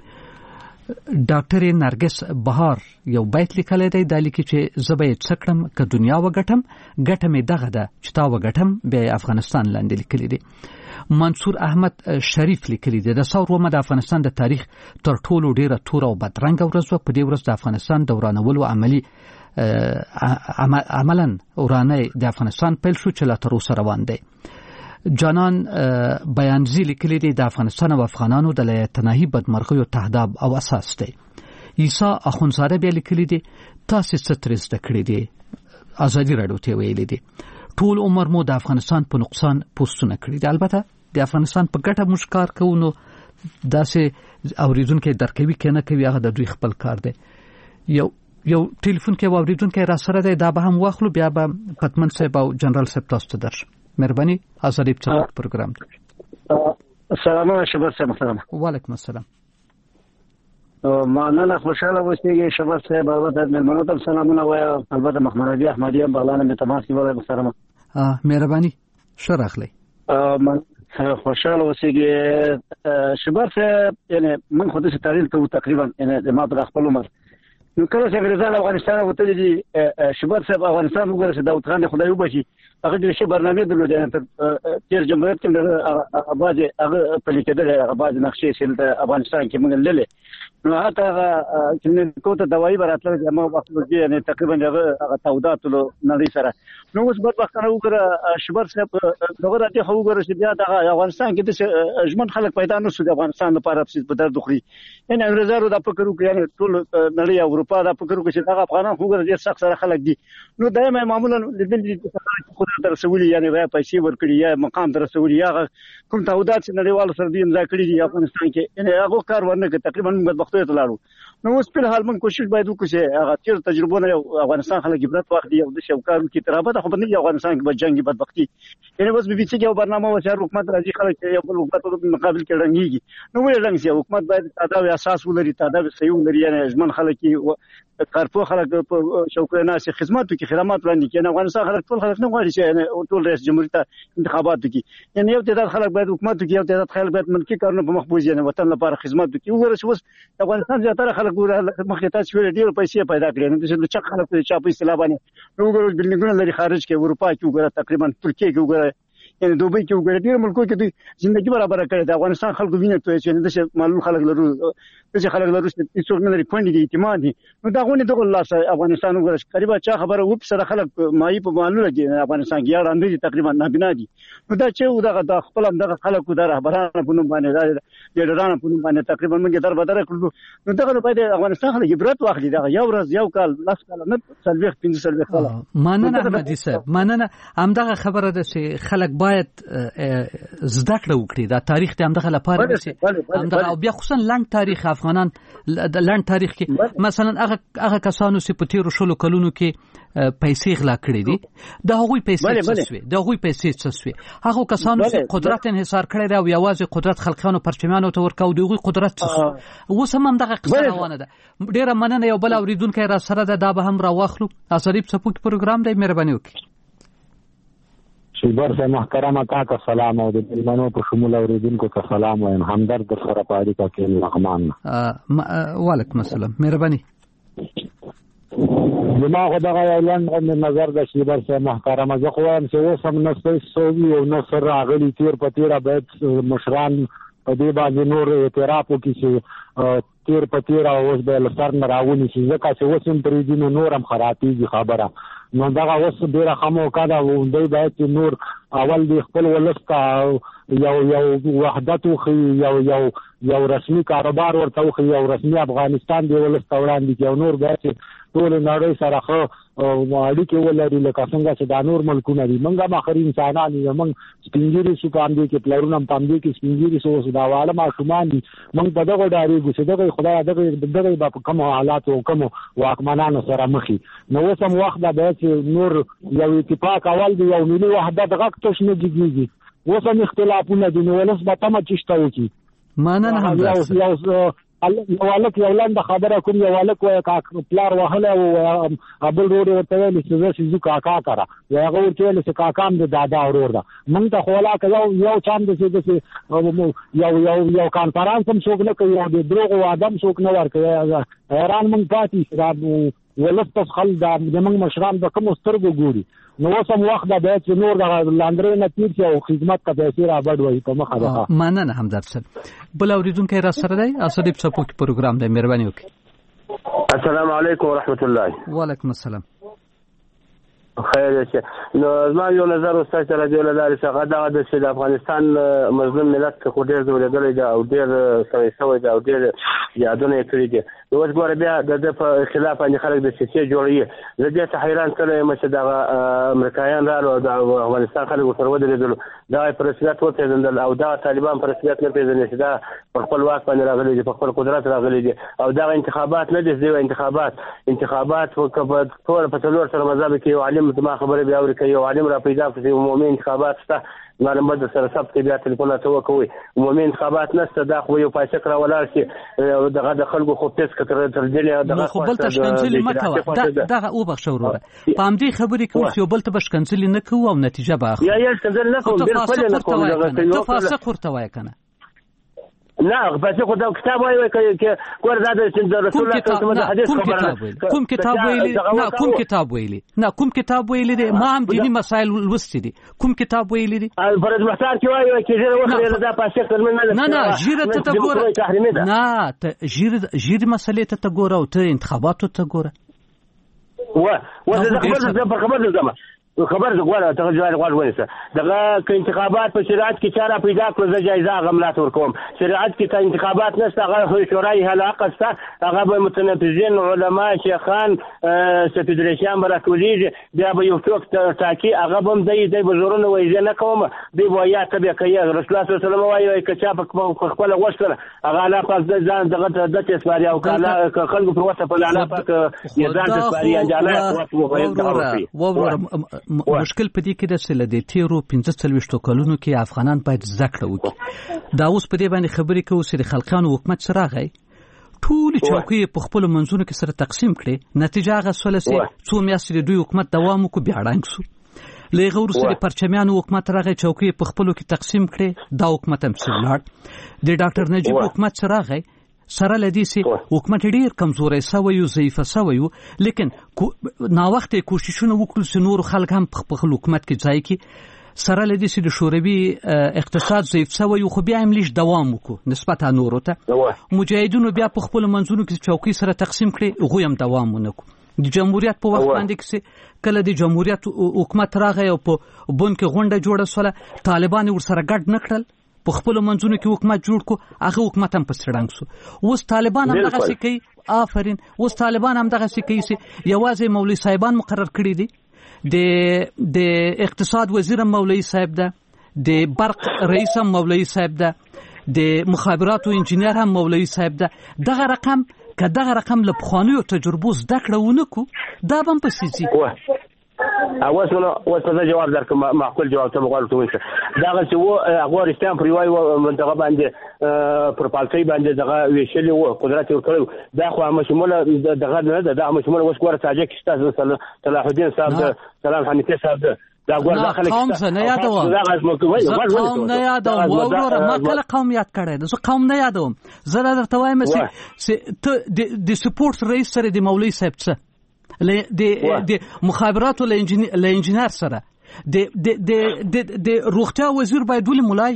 ډاکټر نرګس بهار یو بیت لیکلی دی، دا لیکي چې زه به یې څه کړم که دنیا وګټم، ګټه مې دغه ده چې تا وګټم. بیا افغانستان لاندې لیکلی دی. منصور احمد شریف لیکلی دی د ثور ومه د افغانستان د تاریخ تر ټولو ډیره توره او بدرنګه ورځ وه. په دې ورځ د افغانستان د ورانولو عملا ورانه د افغانستان پیل شو چې لا تر اوسه روان دی. جانان بیانزی لیکلی دی د افغانستان او افغانانو د تناهي بدمرغیو تهداب او اساس دی. عیسی اخونزاده بیا لیکلی دی تاسو څه ترې زده کړي دي، ازادي راډیو ته ویلي دي ټول عمر مو د افغانستان په نقصان پوسټونه کړي دي. البته د افغانستان په ګټه موږ کار کوو، نو داسې اوریدونکي درکوي که نه کوي هغه د دوی خپل کار دی. یو ټلیفون کې اوریدونکي را سره دی، دا به هم واخلو، بیا به پتمن صاحب او جنرال صاحب تاسو ته درشم. مهرباني ازادي پروګرام ته. سلام شباب صاحب. محترم. وعلیکم السلام. مننه، خوشاله اوسئ شباب صاحب. البته مېلمنو ته سلامونه وایم، البته محمد رضی احمدی هم بغلانه می تماس نیولای. محترم. مهرباني ښه راغلی. خوشاله اوسئ شباب صاحب. یعنی من خو د تاریخ ته تقریبا یعنی ما په خپل عمر نو کله چې انګریزان افغانستان وته دي شباب صاحب افغانستان وګورئ چې داود خان خدای وبخي هغه د شی برنامه درلوده تر جمهوریت کې اواز هغه په لیکل اواز نقشې سیل افغانستان کې موږ لله نو هغه چې کوته دوايي براتله چې ما وخت ورګي یعنی تقریبا هغه تاودات له نړۍ سره نو اوس په وخت نه وګوره شباب صاحب دغه راته خو وګوره چې بیا د افغانستان کې د اجمن خلک پیدا نه شو د افغانستان لپاره په درد خوري یعنی انګریزانو د فکر وکړي یعنی ټول نړۍ اروپا د فکر وکړي چې هغه افغانان خو ګر ډیر سخت سره خلک دي نو دایمه معمولا د دې خدای تر سوالي یعنی وای پیسې ورکړي یا مقام تر سوالي یا کوم تاودات چې نړیوال سره دې امضا کړی دي افغانستان کې یعنی هغه کار ورنه کې تقریبا موږ بدبختۍ ته لاړو نو اوس په حال موږ کوشش باید وکړو چې هغه تیر تجربه نه افغانستان خلک عبرت واخلي او د شوکارو کې ترابه خو باندې افغانستان کې جنگي بدبختی یعنی اوس بي بي سي کې برنامه وشار حکومت راځي خلک یو بل حکومت په مقابل کې رنګيږي نو ولې رنګ سي حکومت باید تداوی اساس ولري تداوی صحیح ولري یعنی اجمن خلک کې کارپو خلک په شوکانه سي خدماتو کې خدمات وړاندې کوي افغانستان خلک ټول خلک نه غواړي چې ټول رئیس جمهوریت انتخابات کې یعنی یو تعداد خلک باید حکومت کې یو تعداد خلک باید ملکی کارونه په مخبوز یعنی وطن لپاره خدمات کوي وګوره چې اوس افغانستان زیاتره خلک مخې تاسو ویل ډیر پیسې پیدا کړي نو چې چا خلک چې چا په اصطلاح باندې وګوره بلډینګونه لري خارج کې اروپا کې وګوره تقریبا ترکیه کې وګوره یعنی دوبۍ کې وګوره ډیر ملکو کې د ژوندۍ برابر کړي د افغانستان خلکو ویني ته چې د معلوم خلک لرو چې خلک لرو چې څوک نه لري کونډي دي اعتماد دي نو دا غونې دغه الله سره افغانستان وګوره قریبا چا خبره وب سره خلک مایي په معلومه کې افغانستان کې اړاندې دي تقریبا نابینا دي نو دا چې دغه د خپل دغه خلکو د رهبرانو په نوم باندې د لیډرانو په نوم باندې تقریبا موږ در بدر کړو نو دغه باید افغانستان خلک عبرت واخلي دا یو ورځ یو کال لاس کال نه سلويخ 15 سلويخ کال ماننه احمدي صاحب ماننه همدغه خبره ده چې خلک باید زده کړه وکړي دا تاریخ ته همدغه لپاره چې همدغه او بیا خصوصا لاند تاریخ افغانان د لاند تاریخ کې مثلا هغه کسانو چې په تیرو شلو کلونو کې پیسې غلا کړې دي د هغوی پیسې څه شوې د هغوی پیسې څه شوې هغه کسانو چې قدرت انحصار کړی دی او یوازې قدرت خلقانو پرچمیانو ته ورکاو د هغوی قدرت څه شو اوس هم همدغه قصه روانه ده ډیره مننه یو بل اوریدونکی را سره ده دا به هم راواخلو ازریب سپوږ پروګرام دی مهرباني وکړئ شیبر سے محترمه تا کا سلام او د مېلمنو په شمول اوریدونکو ته سلام وایم همدرد در سره پاري کا کې لغمان وعلیکم السلام مهرباني زما خدای اعلان د نظر د شیبر سے محترمه زه خو هم چې اوس هم نسې سوي او نصر راغلي تیر په تیر باید مشران په دې باندې نور اعتراف وکړي چې تیر په تیر اوس به لسر نه راونی چې ځکه چې اوس هم پرې دي نور هم خرابېږي خبره نو دا اوس ډیره خمو کاده دوی باید نور اول د خپل ولستا یو وحدت خو یو رسمي کاروبار ورته خو یو رسمي افغانستان دی ولستا وړاندې کې نور باید ټول نړۍ سره خو اړیکې ولري لکه څنګه چې د نور ملکونه دي موږ هم اخري انسانان یو موږ سپینګيري شو پام دي کې پلرونه پام دي کې سپینګيري سو دا واله ماشومان دي موږ په دغه ډارېږو چې دغه خدای دغه په کوم حالات او کوم واکمنانو سره مخي نو اوس هم وخت دا چې نور یو اتفاق اول دی یو ملي وحدت غږ توش نه کیږي اوس هم اختلافونه دي نو ولس به تمه چشته وکي معنا نه هم یو والک یو لاند خبره کوم یو والک وای کا پلار وهله او ابل روډ ورته ویل چې زه کاکا کرا یا هغه ورته ویل چې کاکام د دادا ورور ده مونږ ته خولا کړو یو چاند چې یو کانفرنس هم څوک نه کوي د دروغ او ادم څوک نه ورکوي حیران مونږ پاتې شو ولست خل د موږ مشران د کوم سترګو ګوري نو سم وخت د بیت نور د لاندرې نه تیر چې او خدمت کا پیسې را بډ وای په مخه ده مننه همدرد صاحب بل اوریدونکو را سره دی اسدیب سپورت پروګرام د مهرباني وکړي السلام علیکم ورحمت الله وعلیکم السلام خیر شه نو زما یو نظر استاد سره دی ولادت څنګه دا د افغانستان مظلوم ملت څخه ډیر زولېدل دی او ډیر سوي دی او ډیر یادونه کړی دي نو اوس ګوره بیا د خلاف باندې خلک د سیاسي جوړي زه دې ته حیران کړم چې د امریکایان راو د افغانستان خلک سره ودرېدل دا پرسیدات وته او دا طالبان پرسیدات نه پیژني چې دا په خپل واک باندې راغلي دي په خپل قدرت راغلي دي او دا انتخابات نه دي انتخابات ټول په څلور سره مذهب کې عالم ما خبره بیا ورکه یو عالم را پیدا کړي عمومي انتخابات شته معلوم بده سره ثبت بیا ټلیفون ته وکوي عمومي انتخابات نشته دا خو یو پاسک را ولاړ شي دغه د خلکو خو تیس کتر تر دې دغه خو بل تشکنځل مکه دغه او بخښو وروره پام دې خبرې کوم چې بل تشکنځل نه کوو او نتیجه باخ یا تشکنځل نه کوم بالکل نه کوم دغه تفاصیل ورته وای کنه نه بس خو دا کتاب وایي چې ګور دا د رسول الله صلی الله علیه وسلم خبره کوم کتاب ویلي نه کوم کتاب ویلي نه کوم کتاب ویلي دي ما هم دینی مسائل ولوستي دي کوم کتاب ویلي دي فرض محتار کې وایي چې زه وخت دا پاسه کړم نه جیره ته ګوره نه ته جیره مسلې ته ګوره او ته انتخاباتو ته ګوره زه خبر زما خبر غواړم ته ځواب غواړم دغه انتخابات په شریعت کې چاره پیدا کړو زه جایزه غملات ورکوم شریعت کې انتخابات نشته هغه شورای حلقه سته هغه به متنفذین علما شیخان فدراسیون براتولیږي بیا به یو څوک تاکي هغه هم د بزرګونو وایي نه کوم دی وایي ته کوي رسول الله صلی الله علیه وسلم وایي کچا په خپل غوښتل هغه لا پاک ځان دغه د تسواري او کاله خلکو پر وسه په لا پاک یزان تسواري انجاله وو مشکل پدې کې د سل د تیرو 45 کلونو کې افغانان باید ذکر وکړي دا اوس په دې باندې خبرې کوي چې خلکانو حکومت سره راغی ټول چوکۍ په خپل منځونو کې سره تقسیم کړي نتیجه هغه سول سي څو میاشتې د دوی حکومت دوام وکړي بیا ړنګ شو لغه ورسره پرچمیانو حکومت راغی چوکۍ په خپل کې تقسیم کړي دا حکومت هم سلاړ د ډاکټر نجیب حکومت سره راغی سره لدی سي حکومت ډیر کمزوري سوی او ضعیف سوی لیکن نا وخت کوششونه وکړل چې نور خلک هم په حکومت کې ځای کې سره لدی سي د شوروي اقتصاد ضعیف سوی خو بیا هم لیش دوام وکړو نسبت نورو ته مجاهدونو بیا په خپل منځونو کې چوکۍ سره تقسیم کړي غو هم دوام ونکړو د جمهوریت په وخت باندې کې کله د جمهوریت حکومت راغی او په بون کې غونډه جوړه سوله طالبان ورسره ګډ نکړل په خپل منځونو کې حکومت جوړ کو هغه حکومت هم پسړنګ سو اوس طالبان هم دغه څه کوي آفرین اوس طالبان هم دغه څه کوي چې یوازې مولوی صاحبان مقرر کړی دي د اقتصاد وزیر مولوی صاحب ده د برق رئیس هم مولوی صاحب ده د مخابرات او انجنیر هم مولوی صاحب ده دغه رقم کداغه رقم له پخوانیو تجربو زده کړونه کو دا هم پسیږي اوس جواب درکم معقول جواب ته غواړم ته دا چې و افغانستان پر یو منطقه باندې پر پالتي باندې دغه ویشلې و قدرت ورکړو دا خو مشموله دغه نه ده مشموله اوس ګوره تاجکستان صلاح الدین صاحب سلام حنیفي صاحب دا ګوره خلک قوم نه یادوم نه یادوم وروره ما کله قوم یاد کړی زه قوم نه یادوم زه درته وایم چې ته د سپورت رئیس سره د مولوی صاحب څه د مخابرات او انجنیر سره د روغتیا وزیر باید ولې مولای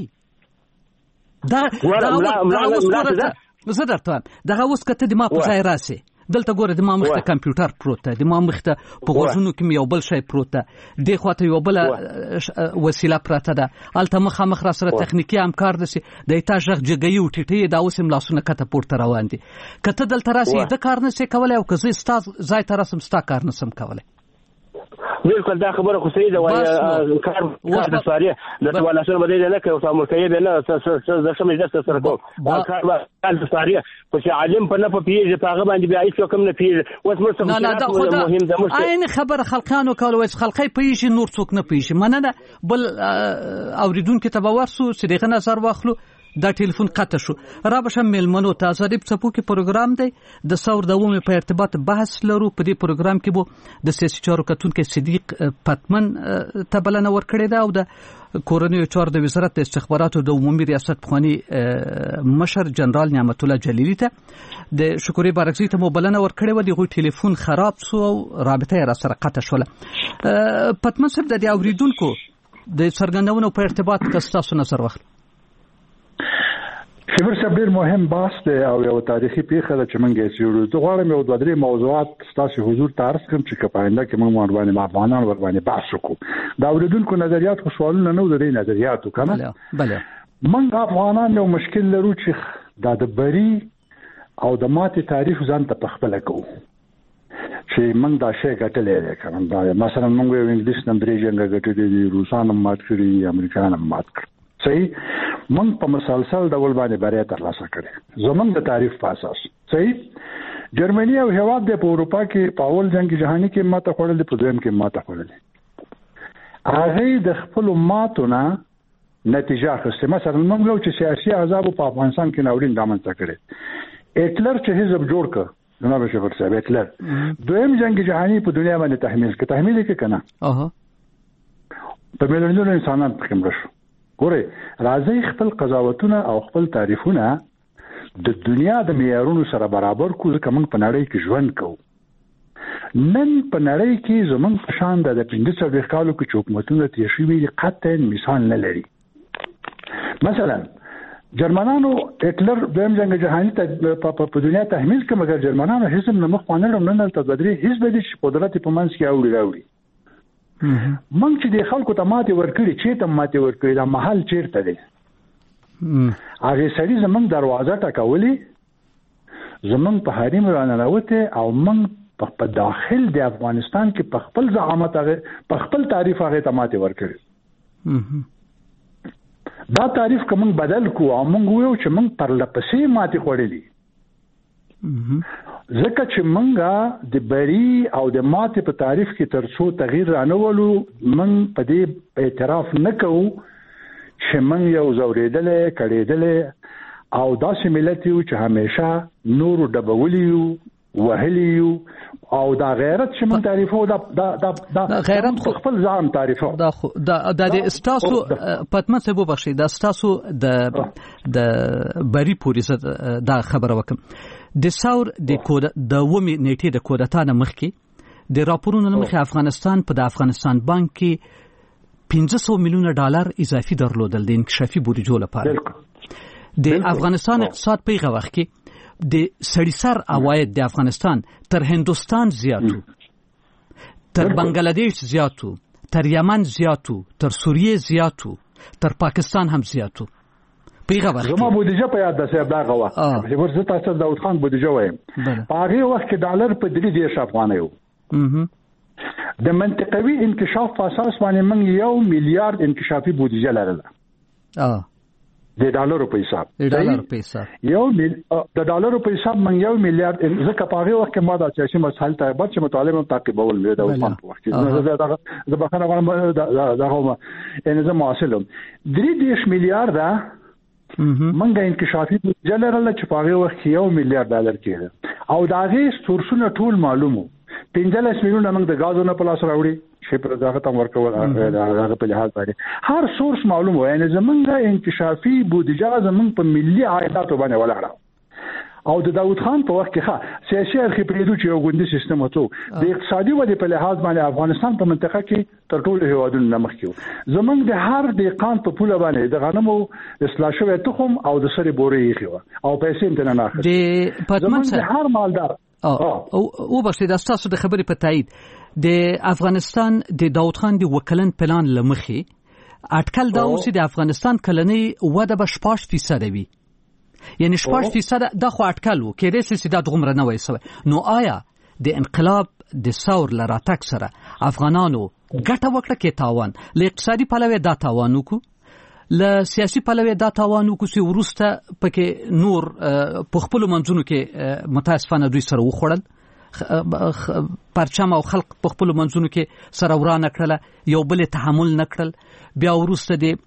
دا زه درته دغه اوس کته د ما په ځای راسي دلته ګوره د ما مخته کمپیوټر پروت دی، د ما مخته په غوږونو کې یو بل شی پروت دی، دې خواته یو بل وسیله پراته ده، هلته مخامخ را سره تخنیکي همکار دسي د ایتا ژغ جګي او ټیټي دا اوس هم لاسونه کته پورته روان دي. که ته دلته راسې د کار نشې کولی او که زه ستا ځای ته راسم ستا کار نشم کولی. بالکل دا خبره خو صحیح ده، وایي کار د سواري د ټولاسونو باندې نه کوي او مرکې به نه څه سمې ده سره کوم کار د سواري خو چې عالم په نه پیږي په هغه باندې بیا هیڅ کوم نه پیږي. اوس مرسته مهم ده عین خبره خلکانو کول وایي خلکای پیږي نور څوک نه پیږي. مننه بل اوریدونکو ته به ورسو چې دغه نظر واخلو. دا ټلیفون قطع شو. را بشم میلمنو ته آزادی په څپو کې پروګرام دی د ثور دومې په ارتباط بحث لرو. په دې پروګرام کې بو د سیاسي چارو کتونکو صدیق پتمن ته بلنه ورکړې ده او د کورنیو چارو د وزارت د استخباراتو د عمومي ریاست پخوانی مشر جنرال نعمت الله جلیلی ته د شکوري بارکزي ته مو بلنه ورکړې و. دغه ټلیفون خراب شو او رابطه را سره قطع شوله. پتمن صاحب د اوریدونکو د څرګندونو په ارتباط تاسو نظر واخلئ. خبر صاحب ډیر مهم بحث دی او یو تاریخي پیښه ده چې موږ یې څېړو. زه غواړم یو دوه درې موضوعات ستاسو حضور ته عرض کړم چې که په آینده کې موږ ورباندې افغانان ورباندې بحث وکړو. د اورېدونکو نظریات خو سوالونه نه و، د دې نظریاتو که نه موږ افغانان یو مشکل لرو چې دا د بري او د ماتې تعریف ځان ته پخپله کوو چې موږ دا شی ګټلی دی که نه. مثلا موږ یو انګلیس نه درې جنګه ګټلي دي، روسان هم مات کړي، امریکایان هم مات کړي. صحیح موږ په مسلسل ډول باندې بریا ترلاسه کړې زموږ د تعریف په اساس. صحیح جرمني او هیواد د په اروپا کې په اول جنگ جهاني کې ماته خوړل، په دویم کې ماته خوړل. هغه د خپل ماتونه نتیجه اخیسته. مثلا موږ لو چې سیاسي عذاب په افغانستان کې ناورین رامنځته کړي. هټلر چې حزب جوړ کړ جناب شفیق صاحب، هټلر دویم جنگ جهاني په دنیا باندې تحمیل کې کنه په میلیونونو انسانان پکې مړ شو. ګوره راځي خپل قضاوتونه او خپل تعریفونه د دنیا د معیارونو سره برابر کو، ځکه موږ په نړۍ کې ژوند کوو. نن په نړۍ کې زموږ په شان د 15 کالو کې چې حکومتونه تیر شوي دي قطعا مثال نه لري. مثلا جرمنانو هټلر دویم جنگ جهاني ته په دنیا تحمیل کړ، مګر جرمنانو حزب نه مخ باندې نن تل بدري حزب دي چې قدرت په منځ کې راوړي. موږ چې د خلکو ته ماته ورکړي، چې ته ماته ورکړي، دا محل چیرته دی؟ هغه سړي زمونږ دروازه ټکولې، زمونږ په حریم راننوته او موږ په داخل د افغانستان کې په خپل زعامت هغه په خپل تعریف هغه ته ماته ورکړي. دا تعریف کوم بدل کو او موږ ویو چې موږ پر لپسې ماته خوړلې. ځکه چې منګه د بری او د ماته په تعریف کې ترڅو تغییر رانولو، من په دې اعتراف نکوو چې من یو زوریدلې کړېدلې او داسې ملت یو چې همیشه نور ډبولیو وهلیو او دا غیرت چې من تعریفو دا غیرت خو خپل ځان تعریفو. دا د استاسو پتمن څه وبخښي، دا استاسو د بری پوری دا خبره وکم. د ثور د ومې نیټې د کودتا نه مخکې د راپورونو نه مخکې افغانستان په د افغانستان بانک کې $500 میلیونه اضافي درلودل د انکشافي بودیجو لپاره. د افغانستان اقتصاد په هغه وخت کې د سړي سر عواید د افغانستان تر هندوستان زیاتو، تر بنگلاديش زیاتو، تر یمن زیاتو، تر سوریه زیاتو، تر پاکستان هم زیاتو. زما بودیجه په یاد ده صاحب دا غوا چې ورته تاسو داود خان بودیجه وایم. په هغه وخت کې ډالر په 3 افغانۍ وو. د منطقوي انکشاف په اساس باندې موږ 1 میلیارډ انکشافي بودیجه لرله. د ډالرو په حساب د ډالرو په حساب موږ 1 میلیارډ ځکه په هغه وخت کې ما دا سیاسي مسایل ته بعد چې مطالبه تعقیبول مې دا په وخت کې زه بخښنه غواړم دا هم ان زه معاصلم 3 میلیارډ منګه انکشافي بودیجه لرله چې په هغه وخت کې $1 میلیارډ کېده او دا غي سورسونه ټول معلومو. 15 میلیونه موږ د غازو نه پلاس راوړي چې په دغه تم ورکول هغه په لحاظ باندې هر سورس معلوم و. یعنی زمونږه انکشافي بودیجه زمونږ په ملي عایداتو باندې ولاړه او د داود خان په وخت کې سیاسي اړخ پریدو چې یو ګوندي سیستم وته د اقتصادي ودې په لحاظ باندې افغانستان په منطقه کې تر ټولو هیوادونو نه مخکې و. زمونږ د هر دهقان په پوله باندې د غنمو اصلاح شوی تخم او د سرې بورې یې خو او پیسې نه اخلي. زمونږ د هر مالدار او بس د تاسو د خبرې په تایید د افغانستان د داود خان د وکلن پلان لمخي اټکل دا اوس د افغانستان کلنی وده به 8% وي، یعنی 8% د خو اټکل وو کې د سیده دغمره نه وای سوی. نو آیا د انقلاب د ثور لراتک سره افغانانو ګټه وکړه کې تاوان له اقتصادي پلوه دا تاوان وکړو، له سیاسي پلوه دا تاوان وکړو چې ورسته پکې نور په خپل منځونو کې متاسفانه دوی سره وخوړل، پرچم او خلق په خپل منځونو کې سره ورانه کړل، یو بل تحمل نکړل، بیا ورسته د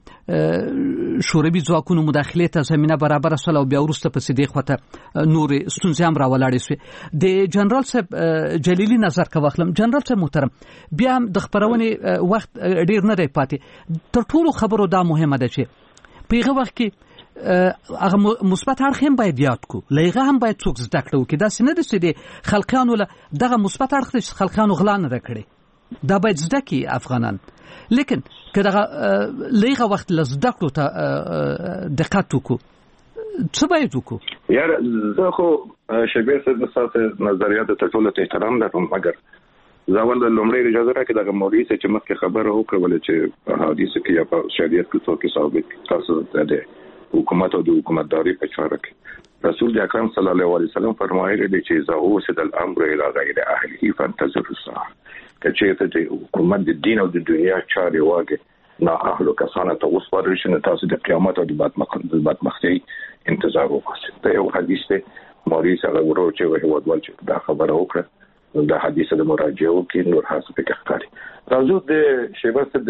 شوروي ځواکونو مداخله ته زمينه برابر سول او بیا ورسته په سیده خوته نور ستونزې هم راولاړې سوې. د جنرال صاحب جلیلی نظر کا واخلم. جنرال صاحب محترم، بیا هم د خبرونې وخت ډیر نه دی پاتې، تر ټولو خبرو دا مهمه ده چې په هغه وخت کې هغه مثبت اړخ هم باید یاد کو، لغه هم باید څوک زده کړو کې دا سینه د سیده خلقانو له دغه مثبت اړخ چې خلقانو غلا نه کړي، دا باید زده کی افغانان. لیکن که دغه لغه وخت لزده کړو ته دقت وکړو څه باید وکړو؟ یار زه خو شبیر صاحب د ساسه نظریات ته ټول ته احترام لرم، مګر زاول د لومړی اجازه راکړه دغه مولوی چې مخکې خبره وکړه چې حدیث کې یا په شریعت کې څوک ثابت تاسو ته حکومت او د حکومتداري په چاره کې رسول اکرم صلی الله علیه وسلم فرمایلی دی چې اذا وصل الامر الى غیر اهله فانتظروا الساعه، کچې ته د حکومت د دین او د دنیا چارې واګه نه اهل کسانه ته وسپارل شي، تاسو د قیامت او د بدمختي انتظار وکړئ. دا یو حدیث دی مولوی سره ورو چې وهوال چې دا خبره وکړه، دا حدیث د مراجعو کې نور حاصل کې ښکاري. راځو د شیبه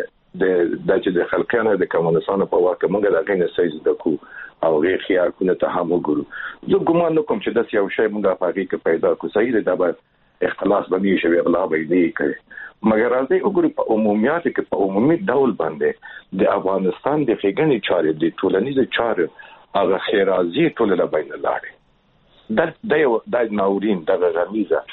د چې د خلقانه د کمونستانو په واکه موږ د غینې سایز د کو او غیر خیال کو ته هم وګورو. زه ګمان نکوم چې د یو شی موږ په هغه کې پیدا کو صحیح دی، دا به اختلاس باندې شوی اغلا به دی کوي، مګر راځي وګورو په عمومیت کې په عمومي ډول باندې د افغانستان د خېګنې چارې د ټولنیز چارې هغه خیرازي ټول له بین لاړې د ناورین د غمیزه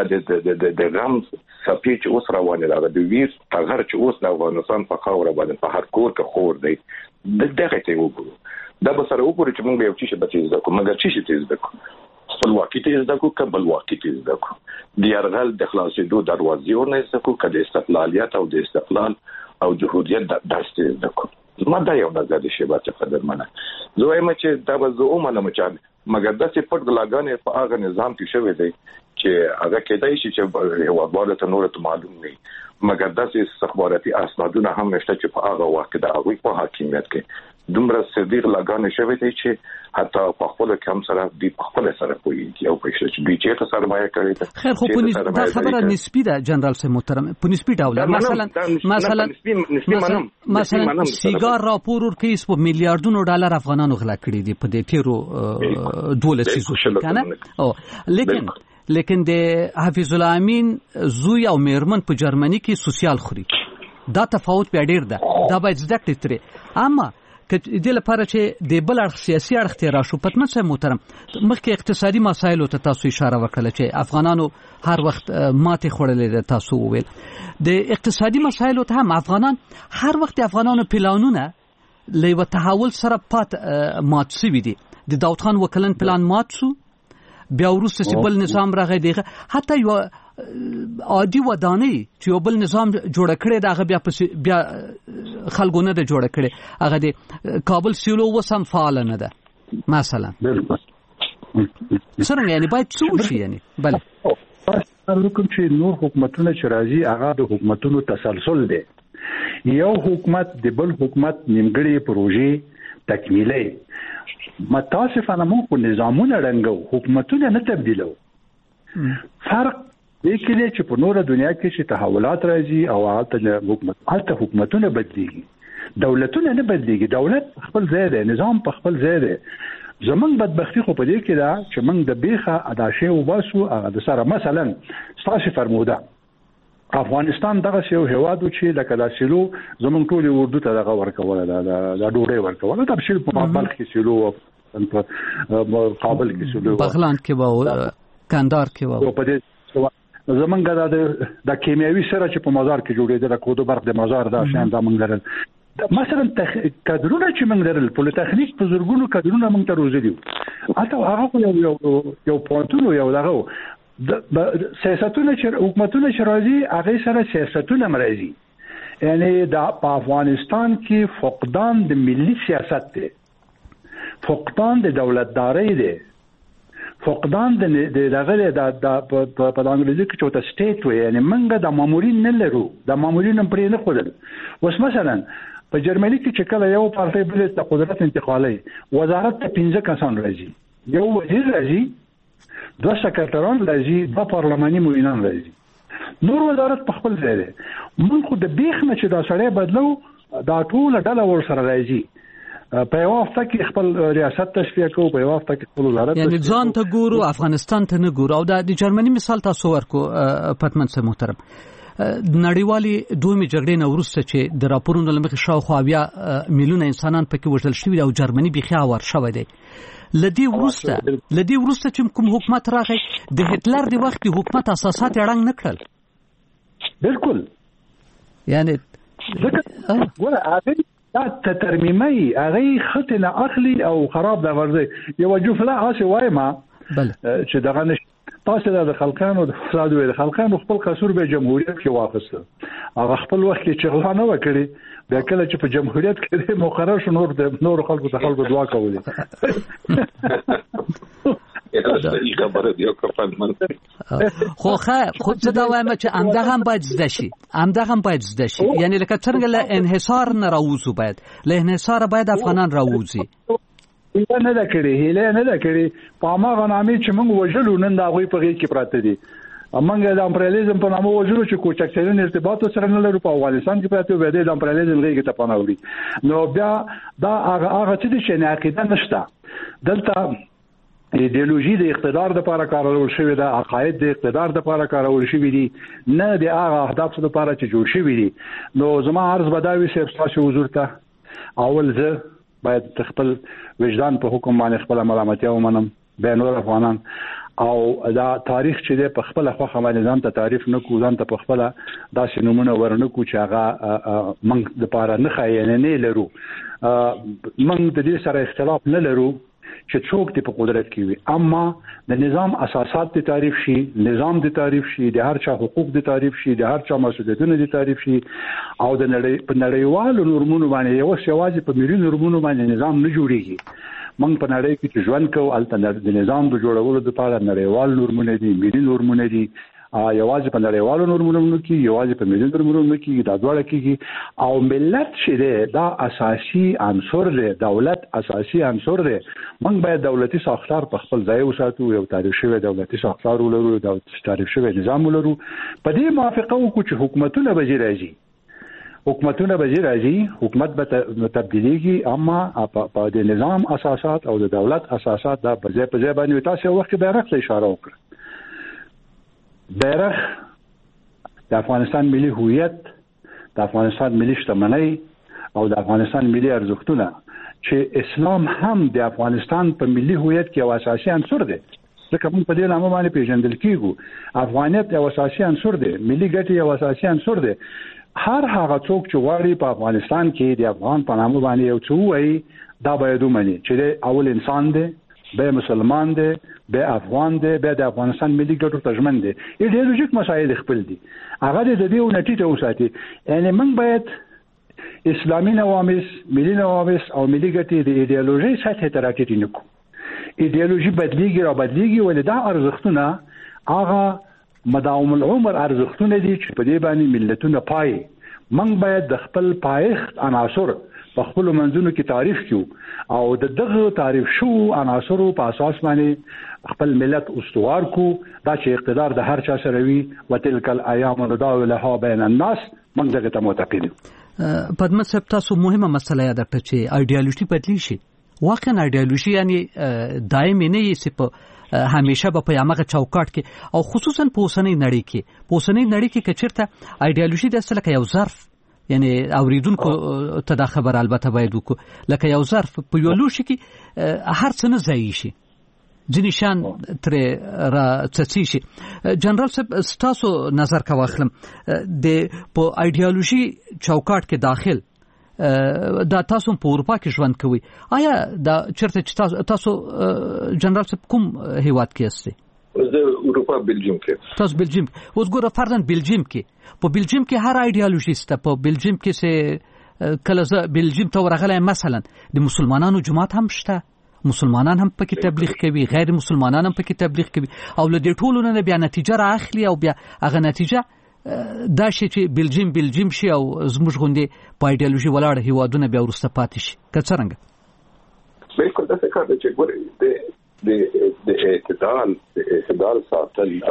د غم سپیچ اوس روانه ده، د ویر هغه چې اوس د افغانستان په خاور باندې په هر کور کې خور دی دغه ته وګورو. دا به سره وګورو چې موږ یو څه به تیز وکړو، مګر څه تیز وکړو؟ خپلواکي تیز وکړو، کبلواکي تیز وکړو، د يرغل د خلاصېدو دروازې ورنه وکړو، کله استقلالیت او د استقلال او جمهوریت د داسته وکړو. ما دا یو نظر دي شی باندې قدرمنه زه وایم چې دا به زه اومه مچان، مګر د څه پټ غلاګانې په هغه نظام کې شوی دی چې هغه کېدای شي چې هیوادوالو ته نور ته معلوم نه، مګر د څه استخباراتي اسنادونه هم نشته چې په هغه وخت د هغه په حاکمیت کې دومره صدیق لګانې شوی دی چې حتی په خپل کم سره دی په خپل سره کوي او په چې دوی چې سرمایه کوي. خیر خو دا خبره نسبی ده جنرال صاحب محترم، په نسبی ډول مثلا سیګار راپور ورکړي په میلیارډونو ډالر افغانانو غلا کړي دي په دې تیرو 12 سیزو کنه، او لیکن د حفیظ الله امین زوی او میرمن په جرمني کې سوسیال خوري، دا تفاوت په ډیر ده، دا باید زده کړئ ترې. اما که د لپاره چې د بل اړخ سیاسي اړخ ته راشو پتمن صاحب محترم، مخکې اقتصادي مسایلو ته تاسو اشاره وکړه چې افغانانو هر وخت ماته خوړلې ده، تاسو وویل د اقتصادي مسایلو ته هم افغانان هر وخت افغانانو پلانونه له تحول سره مات شوي دي. د داود خان وکلن پلان مات شو، بیا ورسته چې بل نظام راغی دیغه، حتی یو عادي ودانۍ چې یو بل نظام جوړ کړي دا هغه بیا خلکو نه د جوړ کړي، هغه د کابل سیلو وسم فعال نه ده مثلا. څنګه یعنی باید څه وشي؟ یعنی بله کوم چې نور حکومتونه چې راځي هغه د حکومتونو تسلسل دی، یو حکومت د بل حکومت نیمګړي پروژې تکمیلي، متاسفانه موږ په نظامونه رنګو حکومتونه نه تبدیلو. فرق دې کې دی چې په نوره دنیا کې چې تحولات راځي او هلته حکومتونه بدلیږي، دولتونه نه بدلیږي، دولت خپل ځای دی، نظام په خپل ځای دی. زمونږ بدبختی خو په دې کې ده چې موږ د بیخه اداشه وباسو هغه د سره. مثلا ستاسو فرموده افغانستان دغه یو هیواد چې لکه د سیلو زمونږ ټول اردو ته دغه ورکوله، د ډوډۍ ورکوله، د بشیر په بلخ کې سیلو او کابل کې سیلو، بغلان کې و، کندهار کې و، په دې زمونږ د کیمیاوي سره چې په مزار کې جوړېدل، کودو برق د مزار دا شان د موږ لرل، مثلا کادرونه چې موږ لرل په تخنیک په زورګونو کادرونه موږ ته روزلي اته هغه یو پونتونو یو دغه سیاستونه چې حکومتونه چې راځي هغه سره سیاستونه مرزي یعنی دا په افغانستان کې فقدان د ملي سیاست دی فقدان د دولتداري دی فقدان د دغه د په انګلیسي کې چوته سټیټ وي یعنی موږ د مامورین نه لرو د مامورین پرې نه خورل وس مثلا په جرمني کې چې کله یو پارټي بل د قدرت انتقالي وزارت ته 15 کسان راځي یو وزیر راځي دوه سکرټران راځي دوه پارلماني معینان راځي نور وزارت په خپل ځای دی موږ خو د بیخ نه چې دا سړی بدلو دا ټول ډله ور سره راځي په یو وخت کې خپل ریاست تشکیل کوو په یو وخت کې خپل وزارت یعنی ځان ته ګورو افغانستان ته نه ګورو او د جرمني مثال تاسو ورکو پټمن سره محترم نړیوالي دوه جګړې نه وروسته چې د راپورونو لمخې شاوخوا 20 میلیونه انسانان پکې وژل شوي او جرمني بيخي اور شوی دی لدی ورسته چې کوم حکومت راغی د هټلر د وخت کې حکومت اساسات اړنګ نکړل بالکل یعنی ګوره هغه دا ترمیمي هغه خطنه اخلي او خراب د ورځي یو جفله اسه وایما چې دغه تاسو د خلکانو د فساد او د خلکانو خپل قصور به جمهوریت کې واپسته هغه خپل وخت کې چغلانه وکړي بیا کله چې په جمهوریت کې مقرر شو نور خلکو ته خلکو دعا کولې خو څه دا وایم چې امدغه هم باید زده شي یعنی لکه څنګه له انحصار نه راوځو باید له انحصار باید افغانان راوځي نه دا کړی په ما غنامي چې موږ وژلو نن دا غوي په غي کې پراته دي موږ د امپریالیزم په نامه وژلو چې کوچکترین ارتباط سره نه لرو په افغانستان کې پراته وي د امپریالیزم غي کې ته پناه وړي نو بیا دا هغه چې نه عقیده نشته دلته ایدئولوژي د اقتدار لپاره کارول شوی ده عقاید د اقتدار لپاره کارول شوی دي نه د هغه اهداف لپاره چې جوړ شوی دي نو زما عرض بداوي چې تاسو حضور ته اول زه باید خپل وجدان په حکم باندې خپل ملامتیا ومنم به نور افغانان او دا تاریخ چې په خپل خوخه باندې ځان ته تعریف نکو ځان ته په خپل داسې نمونه ورنکو چې هغه موږ د پاره نه خاینه نه لرو موږ د دې سره اختلاف نه لرو چې څوک په قدرت کې وي اما د نظام اساسات د تعریف شي نظام د تعریف شي د هر چا حقوق د تعریف شي د هر چا مسؤلیتونه د تعریف شي او د نړیوالو نورمونو باندې یو شواجه په ملي نورمونو باندې نظام نه جوړیږي موږ په نړۍ کې چې ژوند کوو الته د نظام د جوړولو لپاره نړیوال نورمونه دي ملي نورمونه دي یوازې په نړیوالو نورمونو کې یوازې په ملي نورمونو کې دا ډول کېږي او ملت چې دا اساسي عنصر دی دولت اساسي عنصر دی موږ باید دولتي ساختار په خپل ځای وساتو یو تعریف شوی دولتي ساختار ولرو د تعریف شوی نظام ولرو په دې موافقه وکړو چې حکومتونه به راځي حکومت به تبدیلیږي اما په د نظام اساسات او د دولت اساسات دا په ځای باندې تاسو وخت بیرغ ته اشاره وکړه بیرغ د افغانستان ملي هویت د افغانستان ملي شتمنۍ او د افغانستان ملي ارزښتونه چې اسلام هم د افغانستان په ملي هویت کې یو اساسي عنصر دی ځکه موږ په دې نامه باندې پیژندل کیږو افغانیت یو اساسي عنصر دی ملي ګټې یو اساسي عنصر دی هر هغه څوک چې غواړي په افغانستان کې د افغان په نامه باندې یو څه وایي دا باید ومني چې اول انسان دی به مسلمان دی به افغان دی به د افغانستان ملي ګټو تضمن دی ایدئولوژیک مسایل خپل دي هغه د دې ونټی ته وساتي یعنی موږ باید اسلامي نوامس ملي نوامس او ملي ګټې د ایدئولوژي سطح ته راټیټ نکو ایدئولوژي بدلیږي ولې دا ارزښتونه هغه مداوم العمر ارزښتونه دي چې په دې باندې ملتونه پای موږ باید د خپل پایښت عناصر په خپل منځونو کې تعریف کیو او د دغه تعریف شو عناصرو په اساس باندې خپل ملت استوار کو دا چې اقتدار د هر چا سره وي وتلک الايام نداولها بین الناس موږ دغه ته معتقد یو پدمن صاحب تاسو مهمه مسله یاد کړئ چې ایدئولوژي بدلی شي واقعا ایدئولوژي یعنی دایمي نه یې همیشه په یامغه چوکاټ کې او خصوصا په اوسنۍ نړۍ کې کچرته ایدئولوژي د اصله کې یو ظرف یعنی اوریدونکو ته دا خبر البته باید وکړو لکه یو ظرف په یو لوشي کې هر څه نه ځای شي ځینې شان تر را څڅي شي جنرال صاحب تاسو نظر کا واخلم د په ایدئولوژي چوکاټ کې داخل دا تاسو په اروپا کې ژوند کوي، آیا دا چیرته چې تاسو جنرال صاحب کوم هیواد کې یاست؟ زه اروپا بلجیم کې. تاسو بلجیم. اوس ګوره فرضاً بلجیم کې په بلجیم کې هر ایډیالوژي سته. په بلجیم کې سه کله زه بلجیم ته ورغلی مثلا د مسلمانانو جماعت هم شته، مسلمانان هم پکې تبلیغ کوي، غیر مسلمانان هم پکې تبلیغ کوي، او له دې ټولو نه بیا نتیجه را اخلي او بیا هغه نتیجه دا شي چې بلجیم شي او زموږ غوندې په ایډیالوژي ولاړ هیوادونه بیا وروسته پاتې شي. که څرنګه بالکل داسې کار دی چې ګورې د اعتدال ساتل او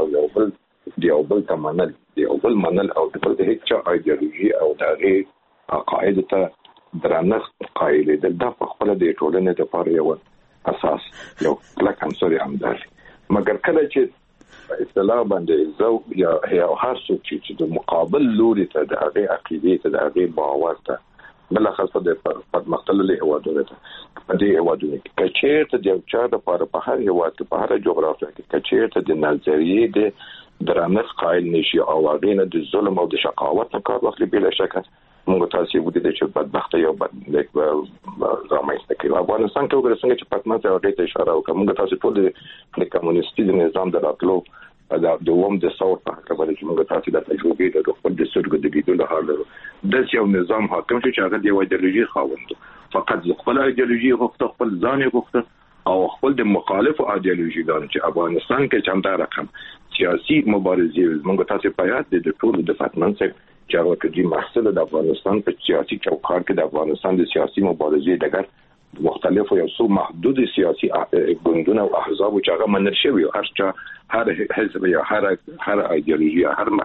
یو بل ته منل، یو بل منل او د بل د هیڅ چا ایډیالوژي او د هغې عقایدو ته درنښت قایلېدل دا په خپله د ټولنې دپاره یو اساس یو کلک عنصر همدا دی. مګر کله چې اصطلاح باندې زو یا هر څوک چې د مقابل لوري ته د هغې عقیدې ته د هغې باور ته بلخصه د پرمختللي هیوادونو ته په دې هیوادونو کې که چېرته د یو چا دپاره په هر هیواد کې په هره جغرافیه کې که چېرته د نظریې د درنښت قایل نشي او هغې نه د ظلم او د شقاوت نه کار واخلي، بلا شکه موږ تاسې ولیدل چې بدبخته یو بدلیک رامنځته کوي. افغانستان کې وګورئ څنګه چې پتمن ته هغې ته اشاره وکړه، موږ تاسې ټول د کمونیستي د نظام د راتلو د اووم د ثور په هکله باندې چې موږ تاسې د تجربې لرو، خپل د سترګو د لیدلو حال لرو. داسې یو نظام حاکم شو چې هغه د یو ایډیالوژي خاوند و، فقط خپل ایډیالوژي غوښته، خپل ځان یې غوښته او خپل د مخالفو ایډیالوژیګانو چې افغانستان کې چې همدا رقم سیاسي مبارزې موږ تاسې په یاد د ټولو د پتمن صاحب چې هغه کدي محصول د افغانستان په سیاسي چوکاټ کې د افغانستان د سیاسي مبارزې ډګر مختلفو یو څو محدود سیاسي ګوندونه او احزاب چې هغه منل شوی هر چا هر حزب یا هر ایډیالوژي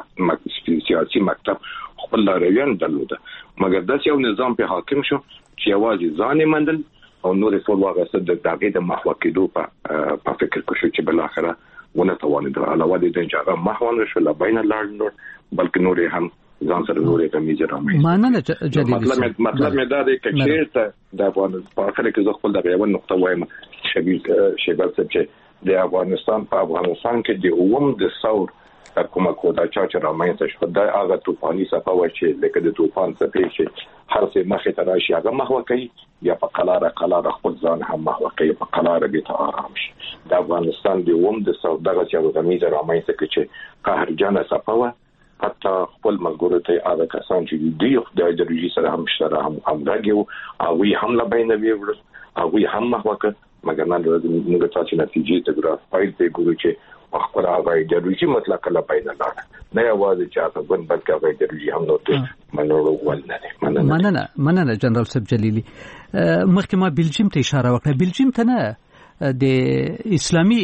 هر سیاسي مکتب خپل لارویان درلوده، مګر داسې یو نظام په حاکم شو چې یوازې ځان منل او نور ټول واغسته د دغه د محو کېدو په فکر کې شو چې بل اخره ونه توانید علاوه د دې چې هغه محو نشو لا بین لاړ بلکې نور هم ځان سره نورې کمیزه رامي. معنی جدي مطلب مې دا دی چې چیرته د افغانستان په اخر کې زه خپل د یو نقطه وایم شیبال صاحب چې د افغانستان کې د اووم د ثور کومه کودا چې رامنځته شو دا هغه طوفاني صفه و چې لکه د طوفان څخه چې هر څه مخې ته راشي هغه محو کوي یا په قلاره خپل ځان هم محو کوي، په قلاره به ته آرام شي. د افغانستان د اووم د ثور دغه چې کمیزه رامنځته کوي چې قهرجانه صفه و، حتی خپل ملګرو ته هغه کسان چې د ایډیالوژي سره هم شته همغږي وو هغوی هم له بینه ویوړل، هغوی هم محو کړ، مګر نن ورځ موږ تاسې نتیجې ته ګورو پایل ته ګورو چې خپل هغه ایډیالوژي مطلق له بینه لاړه، نه یوازې چې هغه ګوند بلکې هغه ایډیالوژي هم نور منلو ول نه دی. مننه جنرال صاحب جلیلی. مخکې ما بلجیم ته اشاره وکړه، بلجیم ته نه د اسلامي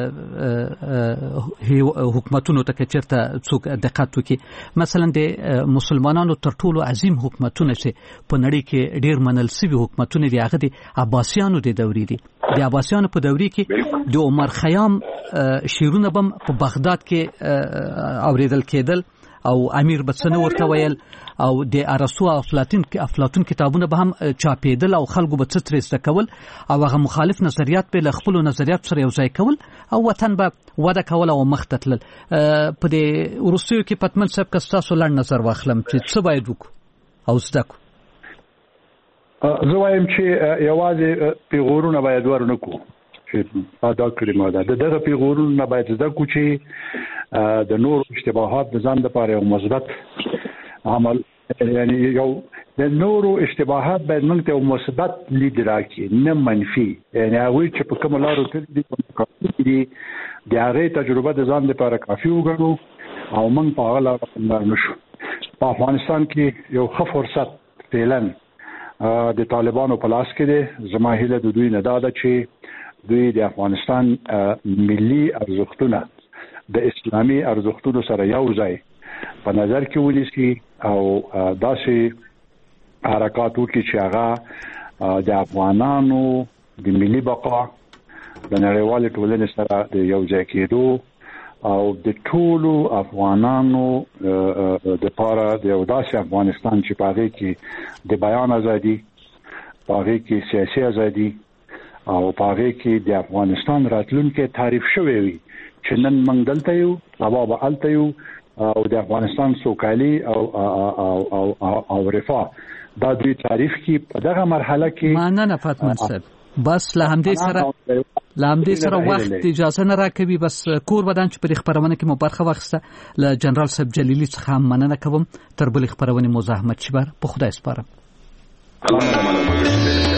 حکومتونو ته چیرته څوک دقت وکړي، مثلا د مسلمانانو تر ټولو عظیم حکومتونه چې په نړۍ کې ډیر منل شوي حکومتونه دي هغه د عباسیانو د دورې دي. د عباسیانو په دورې کې د عمر خیام شیرونه بم په بغداد کې اوریدل کېدل او امیر بڅنه ورته ویل او د ارسطو او افلاطون کتابونه به هم چاپېدل او خلکو به څه ترې کول او هغه مخالف نظریات به له خپل نظریات سره یو ځای کول او وطن به وده کول او مخ ته تلل. په دې وروستیو کې پتمن صاحب که ستاسو لړ نظر واخلم چې څه باید وکړو او زده کړو. زه وایم چې یوازې پیغورونه باید ورنکو چې دا کلمه ده، دغه پیغورونه باید زده کړو چې د نور اشتباهات د ځان لپاره یو مثبت عمل، یعنی یو د نورو اشتباهات باید موږ ته یو مثبت لید راکړي نه منفي، یعنی هغوی چې په کومو لارو تللي دي د هغې تجربه د ځان لپاره کافي وګڼو او موږ په هغه لاره باندې نشو. په افغانستان کې یو ښه فرصت فعلا د طالبانو په لاس کې دی. زما هیله د دوی نه دا ده چې دوی د افغانستان ملي ارزښتونه د اسلامي ارزښتونو سره یو ځای په نظر کې ونیسي او داسې حرکات وکړي چې هغه د افغانانو د ملي بقا د نړیوالې ټولنې سره د یو ځای کېدو او د ټولو افغانانو د پاره د یو داسې افغانستان چې په هغې کې د بیان ازادي، په هغې کې سیاسي ازادي او په هغې کې د افغانستان راتلونکی تعریف شوی وي چې نن موږ دلته یو، سبا به هلته یو او د افغانستان سوکالي او رفاه دا دوی تعریف کی په دغه مرحله کې مننه فاطمه صاحب بس له همدې سره وخت اجازه نه راکوي بس کور بدن چې په خبرونه کې مو برخه واخسته له جنرال صاحب جلیلی څخه هم مننه کوم تر بل خبرونه مو زحمت شي بر په خدای سپارم